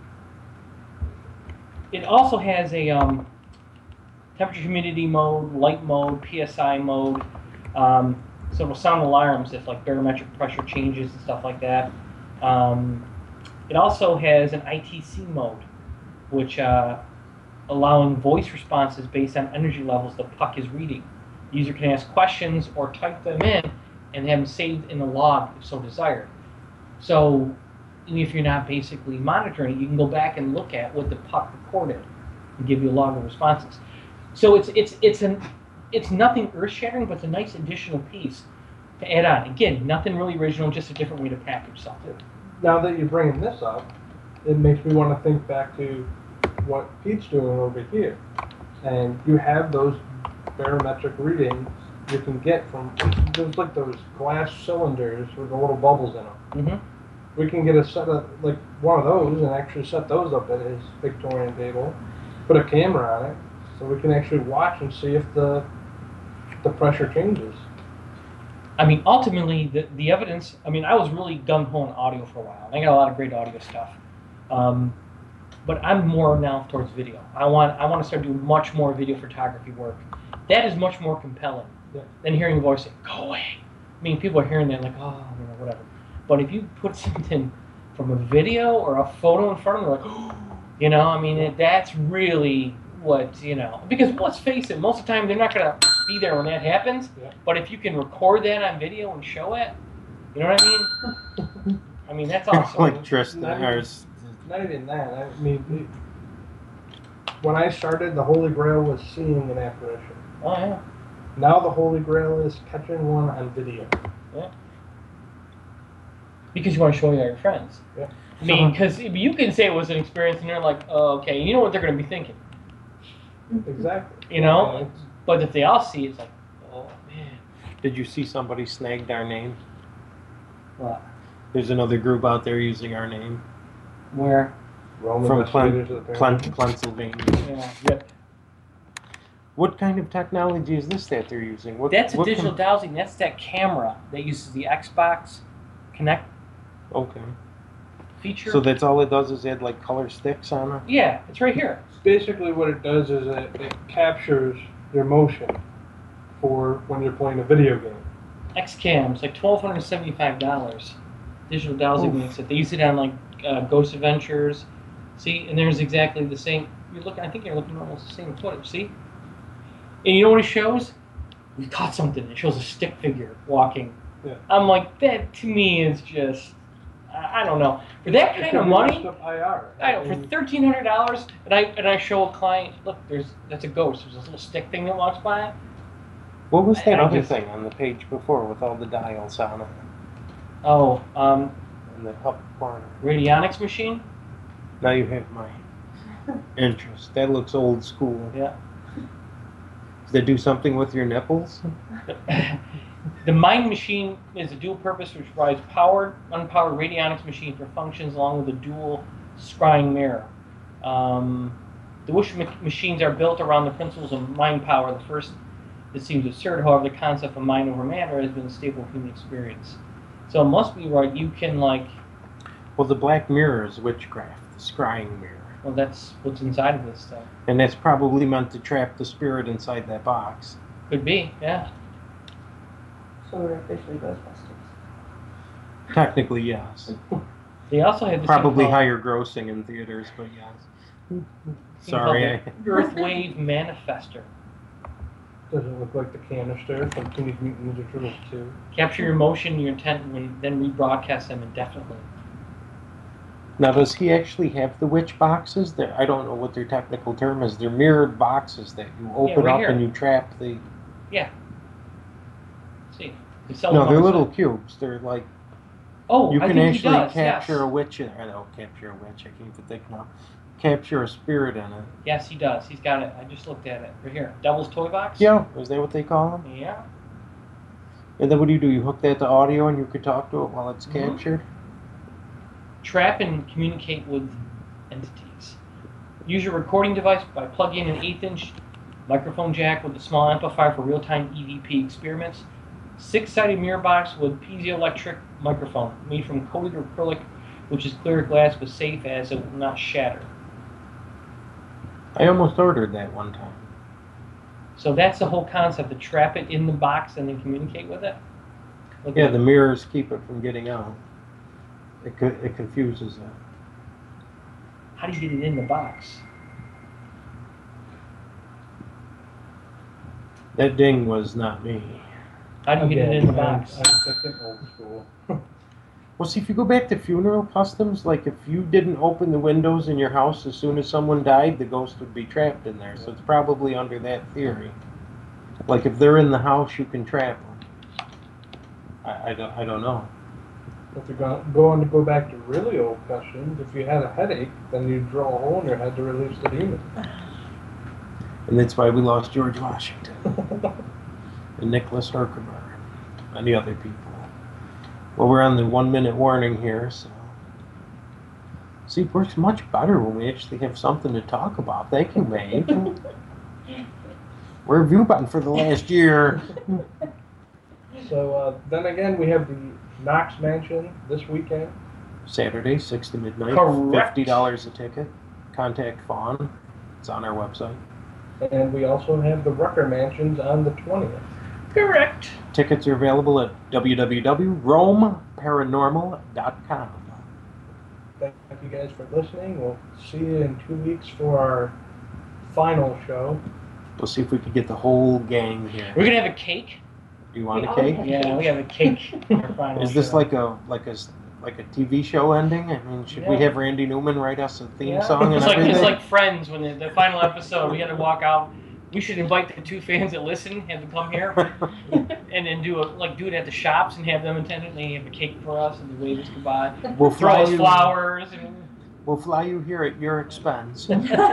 B: it also has a um, temperature, humidity mode, light mode, P S I mode. Um, so it'll sound alarms if like barometric pressure changes and stuff like that. Um, it also has an I T C mode, which uh, allowing voice responses based on energy levels the puck is reading. The user can ask questions or type them in and have them saved in the log if so desired. So even if you're not basically monitoring it, you can go back and look at what the puck recorded and give you a log of responses. So it's it's it's an it's nothing earth-shattering, but it's a nice additional piece to add on. Again, nothing really original, just a different way to package something.
D: Now that you're bringing this up, it makes me want to think back to what Pete's doing over here. And you have those barometric readings you can get from, there's like those glass cylinders with the little bubbles in them.
B: Mm-hmm.
D: We can get a set of, like one of those and actually set those up at his Victorian table, put a camera on it, so we can actually watch and see if the the pressure changes.
B: I mean, ultimately, the, the evidence, I mean, I was really gung-ho on audio for a while. I got a lot of great audio stuff. Um, but I'm more now towards video. I want I want to start doing much more video photography work. That is much more compelling
D: Yeah.
B: than hearing a voice say, go away. I mean, people are hearing that like, oh, you know, whatever. But if you put something from a video or a photo in front of them, they're like, oh, you know, I mean, it, that's really what, you know, because let's face it, most of the time they're not going to be there when that happens.
D: Yeah.
B: But if you can record that on video and show it, you know what I mean? I mean, that's awesome.
E: Like Tristan,
D: Not
E: or
D: even-
E: s-
D: Not even that. I mean, it, when I started, the Holy Grail was seeing an apparition.
B: Oh, yeah.
D: Now the Holy Grail is catching one on video.
B: Because you want to show your friends.
D: Yeah.
B: I mean, because you can say it was an experience and they're like, oh, okay, you know what they're going to be thinking.
D: Exactly.
B: You know?
D: Yeah, it's-
B: But if they all see it, it's like, oh, man.
E: did you see somebody snagged our name?
B: What?
E: There's another group out there using our name
B: Where?
D: Roman
E: from
D: investigators
E: Pen-
D: of the
E: Pen-
D: Pyramid.
E: Pennsylvania.
B: Yeah. Yep.
E: What kind of technology is this that they're using? What,
B: That's a
E: what
B: digital
E: com-
B: dowsing. That's that camera that uses the Xbox Connect
E: Okay.
B: feature.
E: So that's all it does is add like color sticks on it?
B: yeah, it's right here.
D: Basically, what it does is it, it captures your motion for when you're playing a video game.
B: Xcam. It's like twelve hundred seventy-five dollars. Digital dowsing
E: Oof.
B: makes it. They use it on like uh, Ghost Adventures. See, and there's exactly the same. You're looking. I think you're looking at almost the same footage. See, and you know what it shows? We caught something. It shows a stick figure walking.
D: Yeah.
B: I'm like, that to me is just. I, I don't know. For that
D: It
B: kind
D: can
B: of
D: be
B: money,
D: messed up I R.
B: I don't, for thirteen hundred dollars, and I and I show a client, look, there's that's a ghost. There's this little stick thing that walks by.
E: What was that
B: I- I
E: other
B: just-
E: thing on the page before with all the dials on it
B: Oh, um,
E: in the top corner?
B: radionics machine.
E: Now you have my interest. That looks old school.
B: Yeah.
E: Does that do something with your nipples?
B: The Mind Machine is a dual-purpose which provides powered, unpowered radionics machine for functions along with a dual scrying mirror. Um, the Wish ma- machines are built around the principles of mind power. The first, it seems absurd, however, the concept of mind over matter has been a staple of human experience. So it must be right. You can like,
E: Well, the black mirror is witchcraft, the scrying mirror.
B: well, that's what's inside of this stuff.
E: And that's probably meant to trap the spirit inside that box.
B: Could be, yeah.
C: So we're officially Ghostbusters.
E: Technically, yes.
B: They also had this
E: Probably
B: thing called-
E: higher grossing in theaters, but yes. Sorry. I,
B: Earthwave Manifester.
D: Does it look like the canister from Teenage Mutant Ninja Turtles two?
B: Capture your emotion, your intent, and then rebroadcast them indefinitely.
E: now, does he actually have the witch boxes? They're, I don't know what their technical term is. They're mirrored boxes that you open
B: right
E: up
B: here.
E: and you trap the.
B: Yeah. They sell
E: No,
B: them on
E: they're
B: the
E: little
B: site.
E: cubes. They're like
B: Oh,
E: you
B: I
E: can
B: think
E: actually
B: he does,
E: capture
B: yes.
E: a witch. In, I know capture a witch. I can't even think now. Capture a spirit in it.
B: Yes, he does. He's got it. I just looked at it right here. Devil's Toy Box.
E: Yeah, is that what they call them?
B: Yeah.
E: And then what do you do? You hook that to audio and you can talk to it while it's
B: Mhm.
E: captured?
B: Trap and communicate with entities. Use your recording device by plugging an eighth inch microphone jack with a small amplifier for real-time E V P experiments. Six-sided mirror box with piezoelectric microphone made from coated acrylic, which is clear glass but safe as it will not shatter.
E: I almost ordered that one time.
B: So that's the whole concept, to trap it in the box and then communicate with it? Look
E: Yeah,
B: at-
E: the mirrors keep it from getting out. It co- it confuses it.
B: How do you get it in the box?
E: That ding was not me.
B: How do you get it in the
D: Again, I'm-
B: box?
D: I'm thinking old school.
E: Well, see, if you go back to funeral customs, like if you didn't open the windows in your house as soon as someone died, the ghost would be trapped in there. So it's probably under that theory. Like if they're in the house, you can trap them. I, I don't. I don't know.
D: If you're going, going to go back to really old customs, if you had a headache, then you draw a hole in your head to release the demon.
E: And that's why we lost George Washington and Nicholas Herkimer and many other people. Well, we're on the one-minute warning here, so. See, it works much better when we actually have something to talk about. Thank you, Maeve. Where have you been for the last year?
D: So uh, then again, we have the Knox Mansion this weekend.
E: Saturday, six to midnight.
B: Correct.
E: fifty dollars a ticket. Contact Fawn. It's on our website.
D: And we also have the Rucker Mansions on the twentieth.
B: Correct.
E: Tickets are available at w w w dot rome paranormal dot com.
D: Thank you guys for listening. We'll see you in two weeks for our final show.
E: We'll see if we can get the whole gang here.
B: We're gonna have a cake.
E: Do you want
C: We
E: a
C: all
E: cake?
C: have-
B: Yeah, we have a cake. Our final
E: Is this
B: show.
E: like a like a s- like a T V show ending? I mean, should we
B: Yeah.
E: have Randy Newman write us a theme
B: Yeah.
E: song and
B: It's like
E: everything?
B: it's like Friends when the, the final episode we had to walk out. We should invite the two fans that listen, have them come here, and then do a like do it at the shops and have them attend it. And they have a cake for us and they wave us goodbye.
E: we'll
B: Throw
E: fly
B: us
E: you.
B: flowers and
E: We'll fly you here at your expense.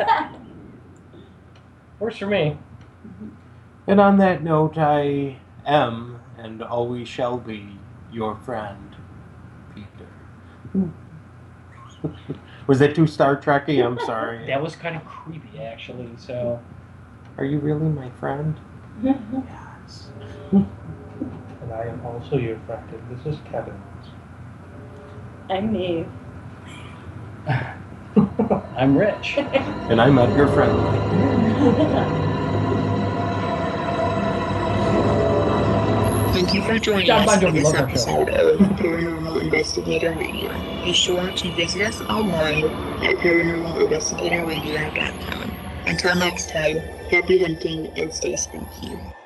B: works for me.
E: And on that note, I am and always shall be your friend, Peter. Was that too Star Trekky? I'm sorry.
B: That was kind of creepy, actually. So
E: Are you really my friend? Yes.
D: And I am also your friend. And this is Kevin.
C: I'm me.
B: I'm rich.
E: And I'm Edgar Friendly.
A: Thank you for joining
B: John
A: us
B: Bon
A: for
B: Jovi
A: this
B: loves our
A: episode of Paranormal Investigator Radio. Be sure to visit us online at paranormal investigator radio dot com. Until next time, happy hunting and stay spooky.